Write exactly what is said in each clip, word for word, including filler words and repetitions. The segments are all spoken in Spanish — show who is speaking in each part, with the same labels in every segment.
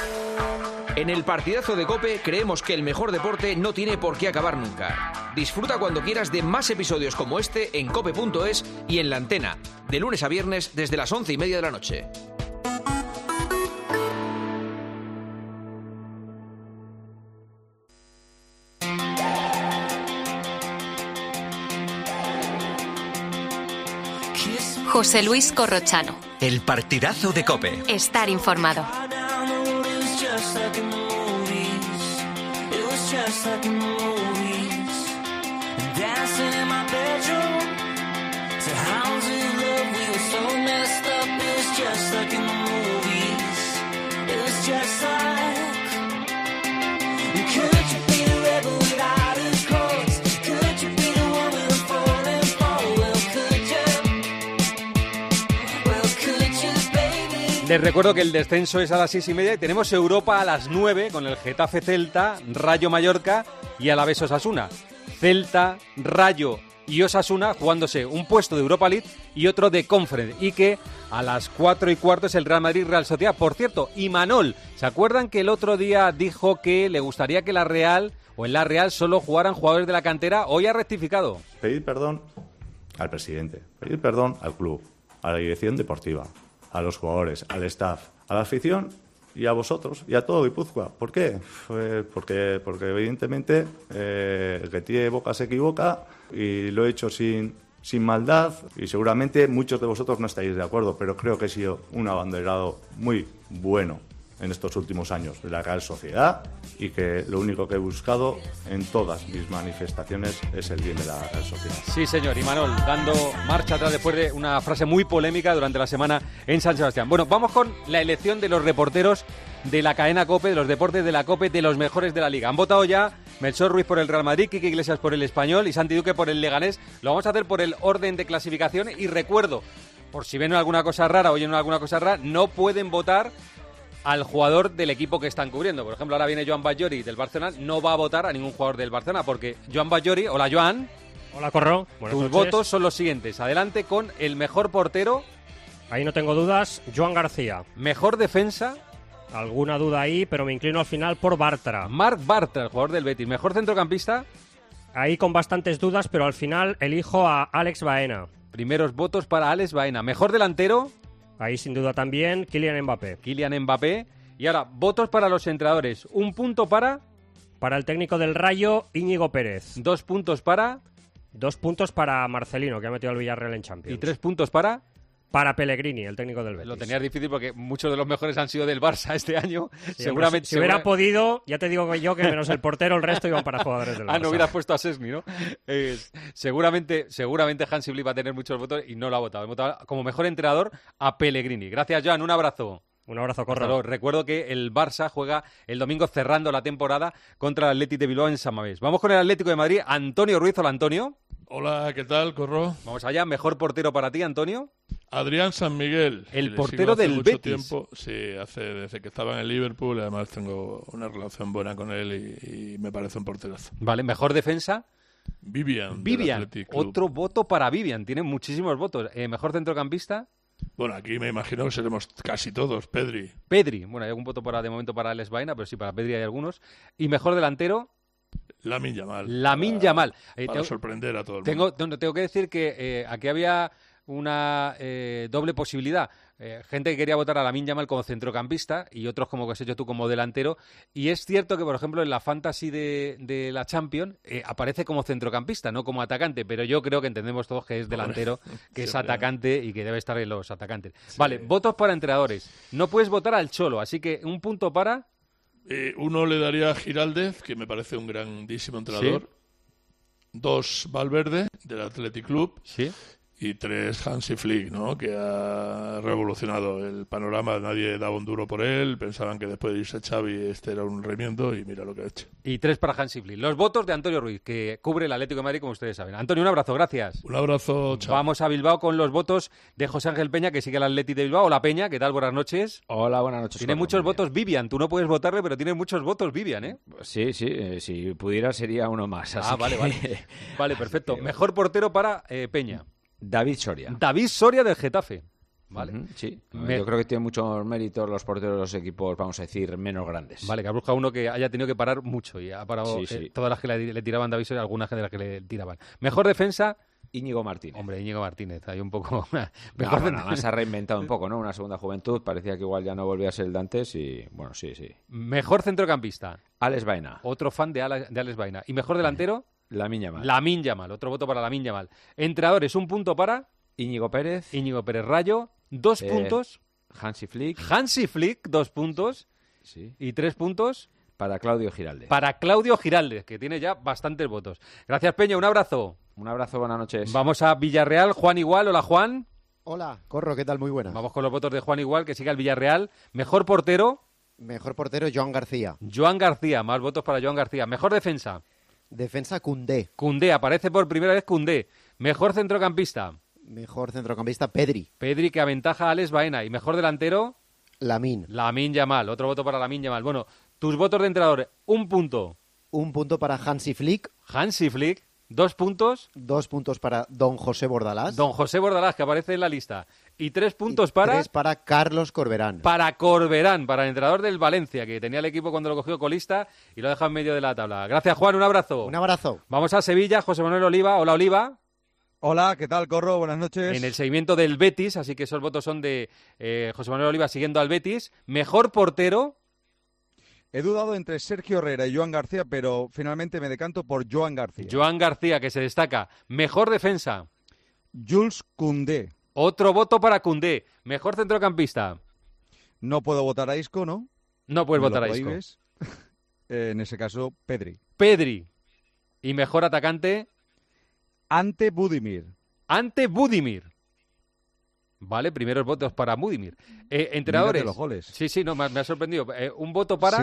Speaker 1: En el partidazo de COPE creemos que el mejor deporte no tiene por qué acabar nunca. Disfruta cuando quieras de más episodios como este en cope punto es y en la antena, de lunes a viernes desde las once y media de la noche.
Speaker 2: José Luis Corrochano.
Speaker 3: El partidazo de COPE.
Speaker 2: Estar informado.
Speaker 4: Les recuerdo que el descenso es a las seis y media y tenemos Europa a las nueve con el Getafe Celta, Rayo Mallorca y Alavés Osasuna. Celta, Rayo y Osasuna jugándose un puesto de Europa League y otro de Conference. Y que a las cuatro y cuarto es el Real Madrid-Real Sociedad. Por cierto, Imanol, ¿se acuerdan que el otro día dijo que le gustaría que la Real o en la Real solo jugaran jugadores de la cantera? Hoy ha rectificado.
Speaker 5: Pedir perdón al presidente, pedir perdón al club, a la dirección deportiva, a los jugadores, al staff, a la afición y a vosotros y a todo Guipúzcoa. ¿Por qué? Pues porque, porque evidentemente eh, el que tiene boca se equivoca y lo he hecho sin, sin maldad y seguramente muchos de vosotros no estáis de acuerdo, pero creo que he sido un abanderado muy bueno en estos últimos años de la Real Sociedad y que lo único que he buscado en todas mis manifestaciones es el bien de la Real Sociedad.
Speaker 4: Sí, señor, Imanol, dando marcha atrás después de una frase muy polémica durante la semana en San Sebastián. Bueno, vamos con la elección de los reporteros de la cadena COPE, de los deportes de la COPE, de los mejores de la Liga. Han votado ya Melchor Ruiz por el Real Madrid, Quique Iglesias por el Español y Santi Duque por el Leganés. Lo vamos a hacer por el orden de clasificación y recuerdo, por si ven alguna cosa rara o oyen alguna cosa rara, no pueden votar al jugador del equipo que están cubriendo. Por ejemplo, ahora viene Joan Bajori del Barcelona, no va a votar a ningún jugador del Barcelona porque Joan Bajori, hola Joan.
Speaker 6: Hola Corro, buenas
Speaker 4: tus
Speaker 6: noches.
Speaker 4: votos son los siguientes. Adelante con el mejor portero.
Speaker 6: Ahí no tengo dudas, Joan García.
Speaker 4: Mejor defensa.
Speaker 6: Alguna duda ahí, pero me inclino al final por Bartra.
Speaker 4: Marc Bartra, el jugador del Betis. Mejor centrocampista.
Speaker 6: Ahí con bastantes dudas, pero al final elijo a Alex Baena.
Speaker 4: Primeros votos para Alex Baena. Mejor delantero.
Speaker 6: Ahí sin duda también Kylian Mbappé.
Speaker 4: Kylian Mbappé. Y ahora, votos para los entrenadores. Un punto para...
Speaker 6: Para el técnico del Rayo, Íñigo Pérez.
Speaker 4: Dos puntos para...
Speaker 6: Dos puntos para Marcelino, que ha metido al Villarreal en Champions.
Speaker 4: Y tres puntos para...
Speaker 6: Para Pellegrini, el técnico del Betis.
Speaker 4: Lo tenías difícil porque muchos de los mejores han sido del Barça este año.
Speaker 6: Sí,
Speaker 4: seguramente
Speaker 6: si, si hubiera segura... podido, ya te digo yo que menos el portero, el resto iban para jugadores del Barça.
Speaker 4: Ah, no hubieras puesto a Szczęsny, ¿no? Eh, seguramente, seguramente Hansi Flick va a tener muchos votos y no lo ha votado. Ha votado como mejor entrenador a Pellegrini. Gracias, Joan. Un abrazo.
Speaker 6: Un abrazo, Corro.
Speaker 4: Recuerdo que el Barça juega el domingo cerrando la temporada contra el Athletic de Bilbao en San Mamés. Vamos con el Atlético de Madrid. Antonio Ruiz. Hola, Antonio.
Speaker 7: Hola, ¿qué tal, Corro?
Speaker 4: Vamos allá. Mejor portero para ti, Antonio.
Speaker 7: Adrián San Miguel.
Speaker 4: El portero del
Speaker 7: mucho
Speaker 4: Betis.
Speaker 7: Tiempo, sí, hace desde que estaba en el Liverpool. Además tengo una relación buena con él y, y me parece un porterazo.
Speaker 4: Vale, mejor defensa.
Speaker 7: Vivian.
Speaker 4: Vivian. Otro voto para Vivian. Tiene muchísimos votos. Eh, mejor centrocampista.
Speaker 7: Bueno, aquí me imagino que seremos casi todos. Pedri.
Speaker 4: Pedri. Bueno, hay algún voto para, de momento para Alex Baena, pero sí, para Pedri hay algunos. Y mejor delantero.
Speaker 7: Lamine Yamal.
Speaker 4: Lamine Yamal.
Speaker 7: Eh, para tengo, sorprender a todo el
Speaker 4: tengo,
Speaker 7: mundo.
Speaker 4: Tengo que decir que eh, aquí había una eh, doble posibilidad. Eh, gente que quería votar a Lamine Yamal como centrocampista y otros, como que has hecho tú, como delantero. Y es cierto que, por ejemplo, en la fantasy de, de la Champions eh, aparece como centrocampista, no como atacante. Pero yo creo que entendemos todos que es delantero, que sí, es atacante y que debe estar en los atacantes. Sí. Vale, votos para entrenadores. No puedes votar al Cholo, así que un punto para...
Speaker 7: Eh, uno le daría a Giraldez, que me parece un grandísimo entrenador. ¿Sí? Dos, Valverde, del Athletic Club.
Speaker 4: Sí.
Speaker 7: Y tres, Hansi Flick, ¿no? Que ha revolucionado el panorama. Nadie daba un duro por él. Pensaban que después de irse a Xavi este era un remiendo y mira lo que ha hecho.
Speaker 4: Y tres para Hansi Flick. Los votos de Antonio Ruiz, que cubre el Atlético de Madrid, como ustedes saben. Antonio, un abrazo, gracias.
Speaker 7: Un abrazo, chao.
Speaker 4: Vamos a Bilbao con los votos de José Ángel Peña, que sigue el Athletic de Bilbao. Hola, Peña, ¿qué tal? Buenas noches.
Speaker 8: Hola, buenas noches.
Speaker 4: Tiene muchos votos Vivian. Tú no puedes votarle, pero tiene muchos votos Vivian, ¿eh?
Speaker 8: Sí, sí. Eh, si pudiera sería uno más. Así
Speaker 4: ah, vale,
Speaker 8: que...
Speaker 4: vale. Vale, perfecto. Mejor portero para eh, Peña.
Speaker 8: David Soria.
Speaker 4: David Soria del Getafe. ¿vale?
Speaker 8: Uh-huh, sí,
Speaker 4: Me...
Speaker 8: yo creo que tienen muchos méritos los porteros de los equipos, vamos a decir, menos grandes.
Speaker 4: Vale, que ha buscado uno que haya tenido que parar mucho y ha parado
Speaker 8: Sí, sí.
Speaker 4: eh, todas las que le, le tiraban David y algunas de las que le tiraban. Mejor defensa...
Speaker 8: Íñigo Martínez.
Speaker 4: Hombre, Íñigo Martínez, hay un poco...
Speaker 8: Mejor no, bueno, además se ha reinventado un poco, ¿no? Una segunda juventud, parecía que igual ya no volvía a ser el de antes y, bueno, sí, sí.
Speaker 4: Mejor centrocampista.
Speaker 8: Alex Baena.
Speaker 4: Otro fan de, Ala, de Alex Baena. ¿Y mejor delantero?
Speaker 8: Lamine Yamal.
Speaker 4: Lamine Yamal, otro voto para Lamine Yamal. Entrenadores, un punto para...
Speaker 8: Íñigo Pérez.
Speaker 4: Íñigo Pérez Rayo, dos
Speaker 8: eh,
Speaker 4: puntos.
Speaker 8: Hansi Flick.
Speaker 4: Hansi Flick, dos puntos.
Speaker 8: Sí.
Speaker 4: Y tres puntos...
Speaker 8: Para Claudio Giralde.
Speaker 4: Para Claudio Giralde, que tiene ya bastantes votos. Gracias, Peña, un abrazo.
Speaker 8: Un abrazo, buenas noches.
Speaker 4: Vamos a Villarreal, Juan Igual. Hola, Juan.
Speaker 9: Hola, Corro, ¿qué tal? Muy buenas.
Speaker 4: Vamos con los votos de Juan Igual, que sigue al Villarreal. Mejor portero.
Speaker 9: Mejor portero, Joan García.
Speaker 4: Joan García, más votos para Joan García. Mejor defensa.
Speaker 9: Defensa, Koundé.
Speaker 4: Koundé, aparece por primera vez Koundé. Mejor centrocampista.
Speaker 9: Mejor centrocampista, Pedri.
Speaker 4: Pedri, que aventaja a Alex Baena. Y mejor delantero...
Speaker 9: Lamine.
Speaker 4: Lamine Yamal, otro voto para Lamine Yamal. Bueno, tus votos de entrenador, un punto.
Speaker 9: Un punto para Hansi Flick.
Speaker 4: Hansi Flick, dos puntos.
Speaker 9: Dos puntos para Don José Bordalás.
Speaker 4: Don José Bordalás, que aparece en la lista. Y tres puntos
Speaker 9: y
Speaker 4: para...
Speaker 9: Tres para Carlos Corberán.
Speaker 4: Para Corberán, para el entrenador del Valencia, que tenía el equipo cuando lo cogió colista y lo ha dejado en medio de la tabla. Gracias, Juan, un abrazo.
Speaker 9: Un abrazo.
Speaker 4: Vamos a Sevilla, José Manuel Oliva. Hola, Oliva.
Speaker 10: Hola, ¿qué tal, Corro? Buenas noches.
Speaker 4: En el seguimiento del Betis, así que esos votos son de eh, José Manuel Oliva siguiendo al Betis. Mejor portero.
Speaker 10: He dudado entre Sergio Herrera y Joan García, pero finalmente me decanto por Joan García.
Speaker 4: Joan García, que se destaca. Mejor defensa.
Speaker 10: Jules Koundé.
Speaker 4: Otro voto para Koundé. Mejor centrocampista.
Speaker 10: No puedo votar a Isco, ¿no?
Speaker 4: No puedes
Speaker 10: ¿Me
Speaker 4: votar
Speaker 10: lo
Speaker 4: a Isco.
Speaker 10: prohíbes? eh, en ese caso, Pedri.
Speaker 4: Pedri. Y mejor atacante...
Speaker 10: Ante Budimir.
Speaker 4: Ante Budimir. Vale, primeros votos para Budimir. Eh, entrenadores.
Speaker 10: Mírate los goles.
Speaker 4: Sí, sí, no, me, me ha sorprendido. Eh, un voto para...
Speaker 10: Sí.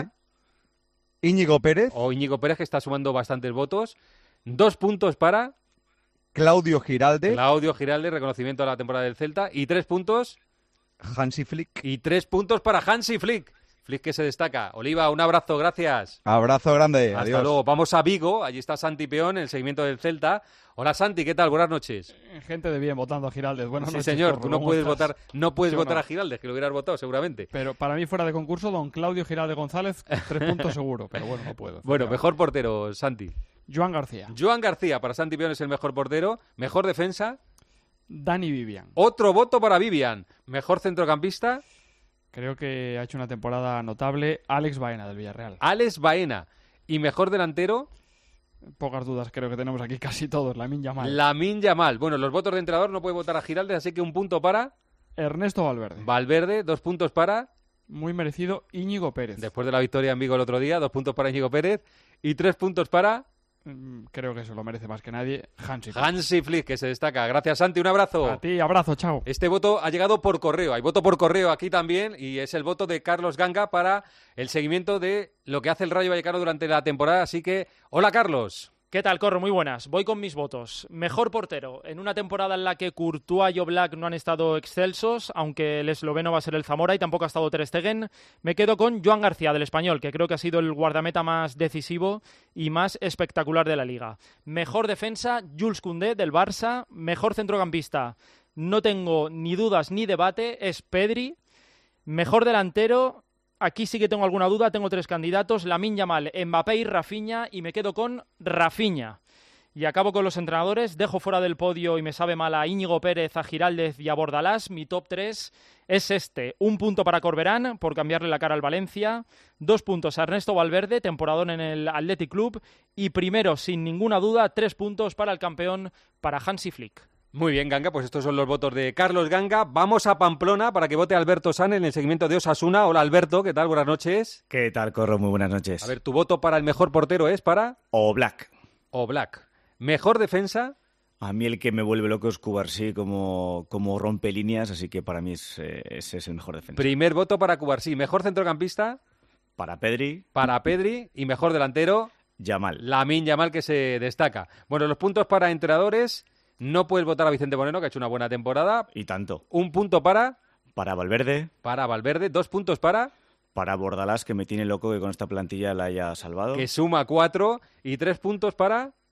Speaker 10: Íñigo Pérez.
Speaker 4: O Íñigo Pérez, que está sumando bastantes votos. Dos puntos para...
Speaker 10: Claudio Giralde.
Speaker 4: Claudio Giralde, reconocimiento a la temporada del Celta. Y tres puntos...
Speaker 10: Hansi Flick.
Speaker 4: Y tres puntos para Hansi Flick. Flick que se destaca. Oliva, un abrazo, gracias.
Speaker 10: Abrazo grande,
Speaker 4: Hasta
Speaker 10: adiós.
Speaker 4: luego. Vamos a Vigo, allí está Santi Peón en el seguimiento del Celta. Hola Santi, ¿qué tal? Buenas noches.
Speaker 11: Gente de bien votando a Giraldez. Buenas
Speaker 4: sí,
Speaker 11: noches.
Speaker 4: señor,
Speaker 11: Corro.
Speaker 4: tú no
Speaker 11: ¿Cómo
Speaker 4: puedes
Speaker 11: estás?
Speaker 4: votar, no puedes
Speaker 11: Yo
Speaker 4: votar
Speaker 11: no.
Speaker 4: a Giraldez, que lo hubieras votado seguramente.
Speaker 11: Pero para mí fuera de concurso, don Claudio Giraldez González, tres puntos seguro, pero bueno, no puedo.
Speaker 4: Bueno, mejor portero, Santi.
Speaker 11: Joan García.
Speaker 4: Joan García, para Santi Peón es el mejor portero. Mejor defensa.
Speaker 11: Dani Vivian.
Speaker 4: Otro voto para Vivian. Mejor centrocampista.
Speaker 11: Creo que ha hecho una temporada notable Alex Baena del Villarreal.
Speaker 4: Alex Baena. Y mejor delantero.
Speaker 11: Pocas dudas, creo que tenemos aquí casi todos. Lamine Yamal.
Speaker 4: Lamine Yamal. Bueno, los votos de entrenador no puede votar a Giraldez, así que un punto para...
Speaker 11: Ernesto Valverde.
Speaker 4: Valverde, dos puntos para...
Speaker 11: Muy merecido Íñigo Pérez.
Speaker 4: Después de la victoria en Vigo el otro día, dos puntos para Íñigo Pérez. Y tres puntos para...
Speaker 11: Creo que se lo merece más que nadie. Hansi Flick.
Speaker 4: Hansi Flick, que se destaca. Gracias, Santi. Un abrazo.
Speaker 11: A ti, abrazo, chao.
Speaker 4: Este voto ha llegado por correo. Hay voto por correo aquí también y es el voto de Carlos Ganga para el seguimiento de lo que hace el Rayo Vallecano durante la temporada. Así que, hola, Carlos.
Speaker 12: ¿Qué tal, Corro? Muy buenas. Voy con mis votos. Mejor portero. En una temporada en la que Courtois y Oblak no han estado excelsos, aunque el esloveno va a ser el Zamora y tampoco ha estado Ter Stegen, me quedo con Joan García, del Español, que creo que ha sido el guardameta más decisivo y más espectacular de la Liga. Mejor defensa, Jules Koundé, del Barça. Mejor centrocampista, no tengo ni dudas ni debate, es Pedri. Mejor delantero... Aquí sí que tengo alguna duda, tengo tres candidatos, Lamine Yamal, Mbappé y Rafinha, y me quedo con Rafinha. Y acabo con los entrenadores, dejo fuera del podio y me sabe mal a Íñigo Pérez, a Giraldez y a Bordalás. Mi top tres es este, un punto para Corberán, por cambiarle la cara al Valencia, dos puntos a Ernesto Valverde, temporadón en el Athletic Club, y primero, sin ninguna duda, tres puntos para el campeón, para Hansi Flick.
Speaker 4: Muy bien, Ganga, pues estos son los votos de Carlos Ganga. Vamos a Pamplona para que vote Alberto San en el seguimiento de Osasuna. Hola, Alberto, ¿qué tal? Buenas noches.
Speaker 13: ¿Qué tal, Corro? Muy buenas noches.
Speaker 4: A ver, tu voto para el mejor portero es para...
Speaker 13: Oblak.
Speaker 4: Oblak. Mejor defensa...
Speaker 13: A mí el que me vuelve loco es Cubarsí como, como rompe líneas, así que para mí es, eh, ese es el mejor defensa.
Speaker 4: Primer voto para Cubarsí. Mejor centrocampista...
Speaker 13: Para Pedri.
Speaker 4: Para Pedri. Y mejor delantero...
Speaker 13: Yamal.
Speaker 4: Lamine Yamal, que se destaca. Bueno, los puntos para entrenadores... No puedes votar a Vicente Moreno, que ha hecho una buena temporada.
Speaker 13: Y tanto.
Speaker 4: Un punto para...
Speaker 13: Para Valverde.
Speaker 4: Para Valverde. Dos puntos para...
Speaker 13: Para Bordalás, que me tiene loco que con esta plantilla la haya salvado.
Speaker 4: Que suma cuatro. Y tres puntos para...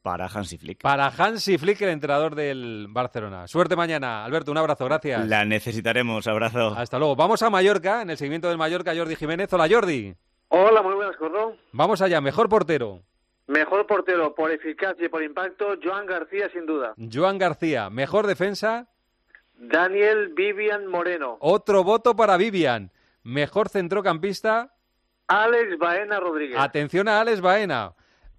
Speaker 13: para Hansi Flick.
Speaker 4: Para Hansi Flick, el entrenador del Barcelona. Suerte mañana. Alberto, un abrazo, gracias.
Speaker 13: La necesitaremos, abrazo.
Speaker 4: Hasta luego. Vamos a Mallorca, en el seguimiento del Mallorca, Jordi Jiménez. Hola, Jordi.
Speaker 14: Hola, muy buenas, Corro.
Speaker 4: Vamos allá, mejor portero.
Speaker 14: Mejor portero por eficacia y por impacto, Joan García, sin duda.
Speaker 4: Joan García. Mejor defensa,
Speaker 14: Daniel Vivian Moreno.
Speaker 4: otro voto para Vivian. Mejor centrocampista,
Speaker 14: Alex Baena Rodríguez.
Speaker 4: atención a Alex Baena.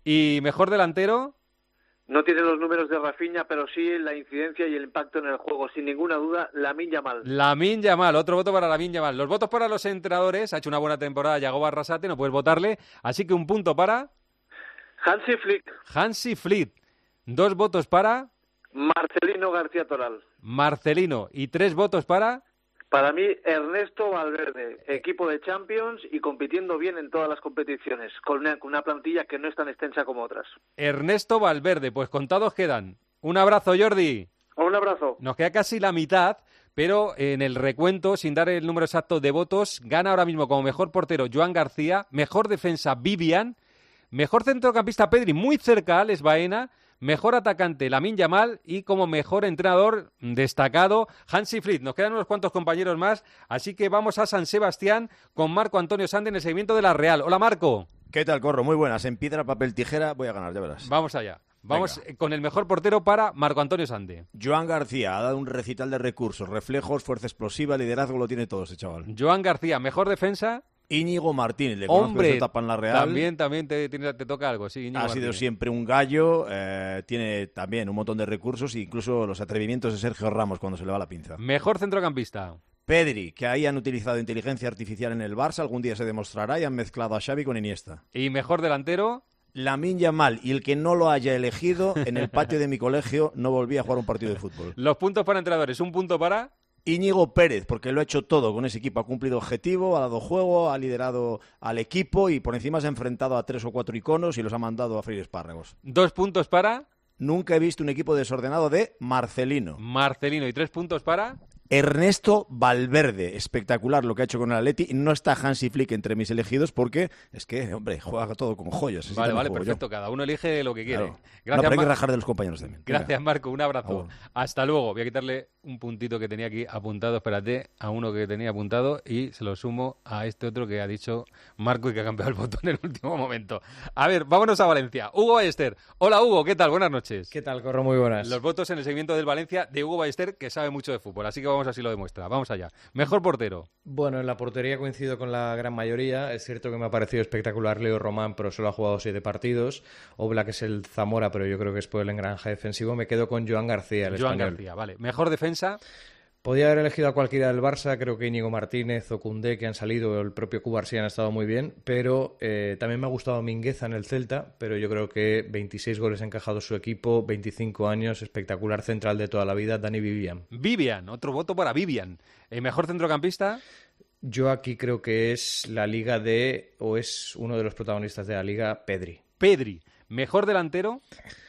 Speaker 4: Y mejor delantero,
Speaker 14: No tiene los números de Rafinha, pero sí la incidencia y el impacto en el juego. Sin ninguna duda, Lamine Yamal.
Speaker 4: Lamine Yamal. Otro voto para Lamine Yamal. Los votos para los entrenadores. Ha hecho una buena temporada Yagoba Arrasate, no puedes votarle. Así que un punto para
Speaker 14: Hansi Flick.
Speaker 4: Hansi Flick. Dos votos para
Speaker 14: Marcelino García Toral.
Speaker 4: Marcelino. Y tres votos para
Speaker 14: Para mí, Ernesto Valverde, equipo de Champions y compitiendo bien en todas las competiciones, con una, con una plantilla que no es tan extensa como otras.
Speaker 4: Ernesto Valverde. Pues contados quedan. Un abrazo, Jordi.
Speaker 14: Un abrazo.
Speaker 4: Nos queda casi la mitad, pero en el recuento, sin dar el número exacto de votos, gana ahora mismo como mejor portero Joan García, mejor defensa Vivian, mejor centrocampista Pedri, muy cerca Alex Baena, mejor atacante Lamine Yamal y como mejor entrenador destacado Hansi Flick. Nos quedan unos cuantos compañeros más, así que vamos a San Sebastián con Marco Antonio Sande en el seguimiento de la Real. Hola, Marco.
Speaker 15: ¿Qué tal, Corro? Muy buenas. En piedra, papel, tijera voy a ganar, ya verás.
Speaker 4: Vamos allá. Vamos
Speaker 15: Venga.
Speaker 4: con el mejor portero para Marco Antonio Sande.
Speaker 15: Joan García ha dado un recital de recursos, reflejos, fuerza explosiva, liderazgo, lo tiene todo ese chaval.
Speaker 4: Joan García, mejor defensa.
Speaker 15: Íñigo Martínez, le conozco
Speaker 4: Hombre,
Speaker 15: de su etapa en la Real.
Speaker 4: También, también te, te, te toca algo, sí. Íñigo
Speaker 15: Ha sido
Speaker 4: Martínez.
Speaker 15: siempre un gallo, eh, tiene también un montón de recursos, incluso los atrevimientos de Sergio Ramos cuando se le va la pinza.
Speaker 4: Mejor centrocampista.
Speaker 15: Pedri, que ahí han utilizado inteligencia artificial en el Barça, algún día se demostrará y han mezclado a Xavi con Iniesta.
Speaker 4: Y mejor delantero.
Speaker 15: Lamine Yamal, y el que no lo haya elegido, en el patio de mi colegio no volví a jugar un partido de fútbol.
Speaker 4: Los puntos para entrenadores, un punto para
Speaker 15: Íñigo Pérez, porque lo ha hecho todo con ese equipo, ha cumplido objetivo, ha dado juego, ha liderado al equipo y por encima se ha enfrentado a tres o cuatro iconos y los ha mandado a freír espárragos.
Speaker 4: Dos puntos para
Speaker 15: Nunca he visto un equipo desordenado de Marcelino.
Speaker 4: Marcelino y tres puntos para
Speaker 15: Ernesto Valverde, espectacular lo que ha hecho con el Atleti. No está Hansi Flick entre mis elegidos porque es que, hombre, juega todo con joyas. Así
Speaker 4: Vale,
Speaker 15: también
Speaker 4: vale,
Speaker 15: juego
Speaker 4: perfecto.
Speaker 15: yo.
Speaker 4: Cada uno elige lo que quiere.
Speaker 15: Claro.
Speaker 4: Gracias,
Speaker 15: No, pero hay que
Speaker 4: Mar-
Speaker 15: rajar de los compañeros también.
Speaker 4: Gracias,
Speaker 15: Venga.
Speaker 4: Marco. Un abrazo.
Speaker 15: Ah, bueno.
Speaker 4: Hasta luego. Voy a quitarle un puntito que tenía aquí apuntado. Espérate, a uno que tenía apuntado y se lo sumo a este otro que ha dicho Marco y que ha cambiado el botón en el último momento. A ver, vámonos a Valencia. Hugo Ballester. Hola, Hugo. ¿Qué tal? Buenas noches.
Speaker 16: ¿Qué tal, Corro? Muy buenas.
Speaker 4: Los votos en el seguimiento del Valencia de Hugo Ballester, que sabe mucho de fútbol. Así que vamos a ver si lo demuestra. Vamos allá. Mejor portero.
Speaker 16: Bueno, en la portería coincido con la gran mayoría. Es cierto que me ha parecido espectacular Leo Román, pero solo ha jugado siete partidos. Oblak es el Zamora, pero yo creo que es por el engranaje defensivo. Me quedo con Joan García, el
Speaker 4: Joan
Speaker 16: español.
Speaker 4: García, vale. Mejor defensa.
Speaker 16: Podía haber elegido a cualquiera del Barça, creo que Íñigo Martínez o Koundé, que han salido, el propio Cubarsí han estado muy bien, pero eh, también me ha gustado Mingueza en el Celta, pero yo creo que veintiséis goles ha encajado su equipo, veinticinco años, espectacular central de toda la vida, Dani Vivian.
Speaker 4: Vivian, otro voto para Vivian. Eh, mejor centrocampista.
Speaker 16: Yo aquí creo que es la liga de, o es uno de los protagonistas de la liga, Pedri.
Speaker 4: Pedri. Mejor delantero.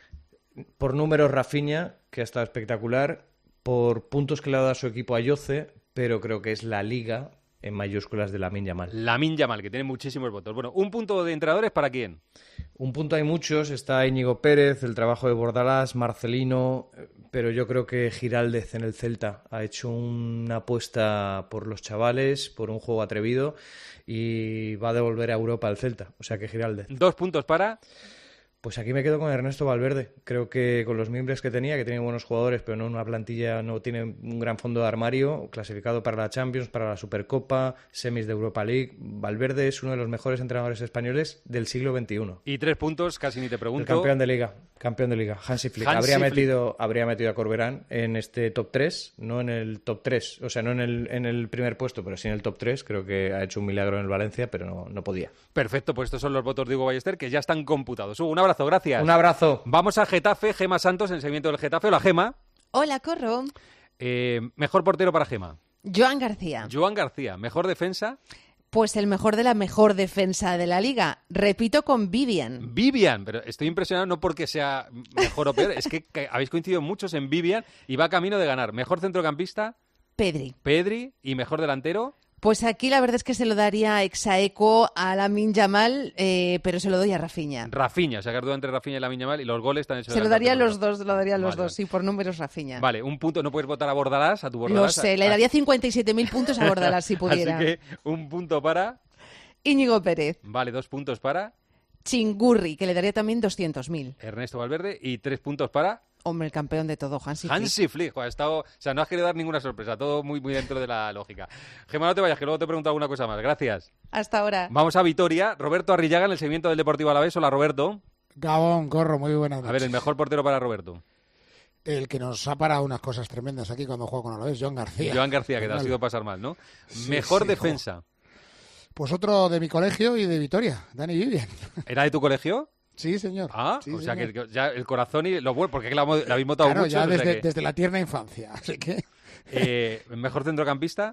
Speaker 16: Por números, Rafinha, que ha estado espectacular. Por puntos que le ha dado a su equipo a Yoce, pero creo que es la liga en mayúsculas de Lamine Yamal.
Speaker 4: Lamine Yamal, que tiene muchísimos votos. Bueno, un punto de entrenadores para quién.
Speaker 16: Un punto hay muchos, está Íñigo Pérez, el trabajo de Bordalás, Marcelino, pero yo creo que Giraldez en el Celta ha hecho una apuesta por los chavales, por un juego atrevido y va a devolver a Europa al Celta, o sea que Giraldez.
Speaker 4: Dos puntos para...
Speaker 16: Pues aquí me quedo con Ernesto Valverde. Creo que con los miembros que tenía, que tenía buenos jugadores, pero no una plantilla, no tiene un gran fondo de armario, clasificado para la Champions, para la Supercopa, semis de Europa League. Valverde es uno de los mejores entrenadores españoles del siglo veintiuno.
Speaker 4: Y tres puntos, casi ni te pregunto.
Speaker 16: El campeón de Liga, campeón de Liga, Hansi Flick.
Speaker 4: Hansi
Speaker 16: habría,
Speaker 4: Flick.
Speaker 16: Metido, habría metido a Corberán en este top tres, no en el top tres, o sea, no en el, en el primer puesto, pero sí en el top tres. Creo que ha hecho un milagro en el Valencia, pero no, no podía.
Speaker 4: Perfecto, pues estos son los votos de Hugo Ballester, que ya están computados. Hugo, un abrazo, gracias.
Speaker 16: Un abrazo.
Speaker 4: Vamos a Getafe, Gema Santos, en el seguimiento del Getafe. Hola, Gema.
Speaker 17: Hola, Corro.
Speaker 4: Eh, mejor portero para Gema.
Speaker 17: Joan García.
Speaker 4: Joan García. Mejor defensa.
Speaker 17: Pues el mejor de la mejor defensa de la liga. Repito con Vivian.
Speaker 4: Vivian, pero estoy impresionado no porque sea mejor o peor, es que, que habéis coincidido muchos en Vivian y va camino de ganar. Mejor centrocampista.
Speaker 17: Pedri.
Speaker 4: Pedri. Y mejor delantero.
Speaker 17: Pues aquí la verdad es que se lo daría exaequo a Lamine Yamal, eh, pero se lo doy a Rafinha.
Speaker 4: Rafinha, sacar duda entre Rafinha y Lamine Yamal, y los goles también se,
Speaker 17: se lo daría a los dos, lo daría a los
Speaker 4: vale,
Speaker 17: dos, sí, por números Rafinha.
Speaker 4: Vale, un punto, no puedes votar a Bordalás, a tu Bordalás.
Speaker 17: Lo sé, le daría cincuenta y siete mil puntos a Bordalás si pudiera.
Speaker 4: Así que un punto para...
Speaker 17: Íñigo Pérez.
Speaker 4: Vale, dos puntos para...
Speaker 17: Chingurri, que le daría también doscientos mil.
Speaker 4: Ernesto Valverde, y tres puntos para...
Speaker 17: Hombre, el campeón de todo, Hansi Flick.
Speaker 4: Hansi Flick, ha estado, o sea, no has querido dar ninguna sorpresa, todo muy, muy dentro de la lógica. Gemma, no te vayas, que luego te pregunto alguna cosa más. Gracias.
Speaker 17: Hasta ahora.
Speaker 4: Vamos a Vitoria. Roberto Arrillaga en el seguimiento del Deportivo Alavés. Hola, Roberto.
Speaker 18: Gabón, Corro, muy buenas noches.
Speaker 4: A ver, el mejor portero para Roberto.
Speaker 18: El que nos ha parado unas cosas tremendas aquí cuando juega con Alavés, Joan García.
Speaker 4: Joan García, que te ha sido pasar mal, ¿no? Sí, mejor sí, defensa. Jo.
Speaker 18: Pues otro de mi colegio y de Vitoria, Dani Vivian.
Speaker 4: ¿Era de tu colegio?
Speaker 18: Sí, señor.
Speaker 4: Ah,
Speaker 18: sí,
Speaker 4: o sea
Speaker 18: señor.
Speaker 4: que ya el corazón y lo bueno, porque la, la habéis votado
Speaker 18: claro,
Speaker 4: mucho.
Speaker 18: ya desde,
Speaker 4: o sea que...
Speaker 18: desde la tierna infancia, así que...
Speaker 4: Eh, ¿Mejor centrocampista?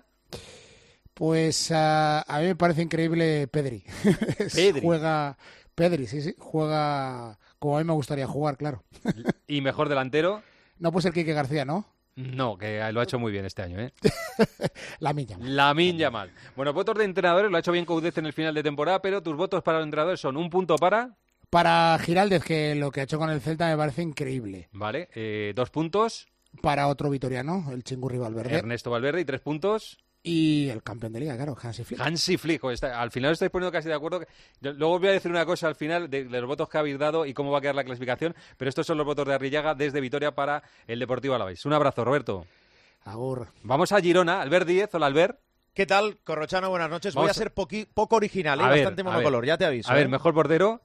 Speaker 18: Pues uh, a mí me parece increíble Pedri.
Speaker 4: Pedri.
Speaker 18: Juega... Pedri, sí, sí. Juega como a mí me gustaría jugar, claro.
Speaker 4: ¿Y mejor delantero?
Speaker 18: No puede ser Quique García, ¿no?
Speaker 4: No, que lo ha hecho muy bien este año, ¿eh?
Speaker 18: Lamine Yamal.
Speaker 4: Lamine Yamal. Bueno, votos de entrenadores, lo ha hecho bien Coudet en el final de temporada, pero tus votos para los entrenadores son un punto para...
Speaker 18: Para Giraldez, que lo que ha hecho con el Celta me parece increíble.
Speaker 4: Vale, eh, dos puntos.
Speaker 18: Para otro vitoriano, el Chingurri Valverde.
Speaker 4: Ernesto Valverde, y tres puntos.
Speaker 18: Y el campeón de liga, claro, Hansi Flick.
Speaker 4: Hansi Flick, está, al final estáis poniendo casi de acuerdo. Que, luego voy a decir una cosa al final de, de los votos que habéis dado y cómo va a quedar la clasificación, pero estos son los votos de Arrillaga desde Vitoria para el Deportivo Alavés. Un abrazo, Roberto.
Speaker 18: Agur.
Speaker 4: Vamos a Girona, Albert Díez. Hola, Albert.
Speaker 19: ¿Qué tal, Corrochano? Buenas noches. Voy
Speaker 4: Vamos
Speaker 19: a ser poqui, poco original, ¿eh?
Speaker 4: A ver,
Speaker 19: Bastante monocolor,
Speaker 4: ver.
Speaker 19: ya te aviso.
Speaker 4: A ver,
Speaker 19: ¿eh?
Speaker 4: mejor portero.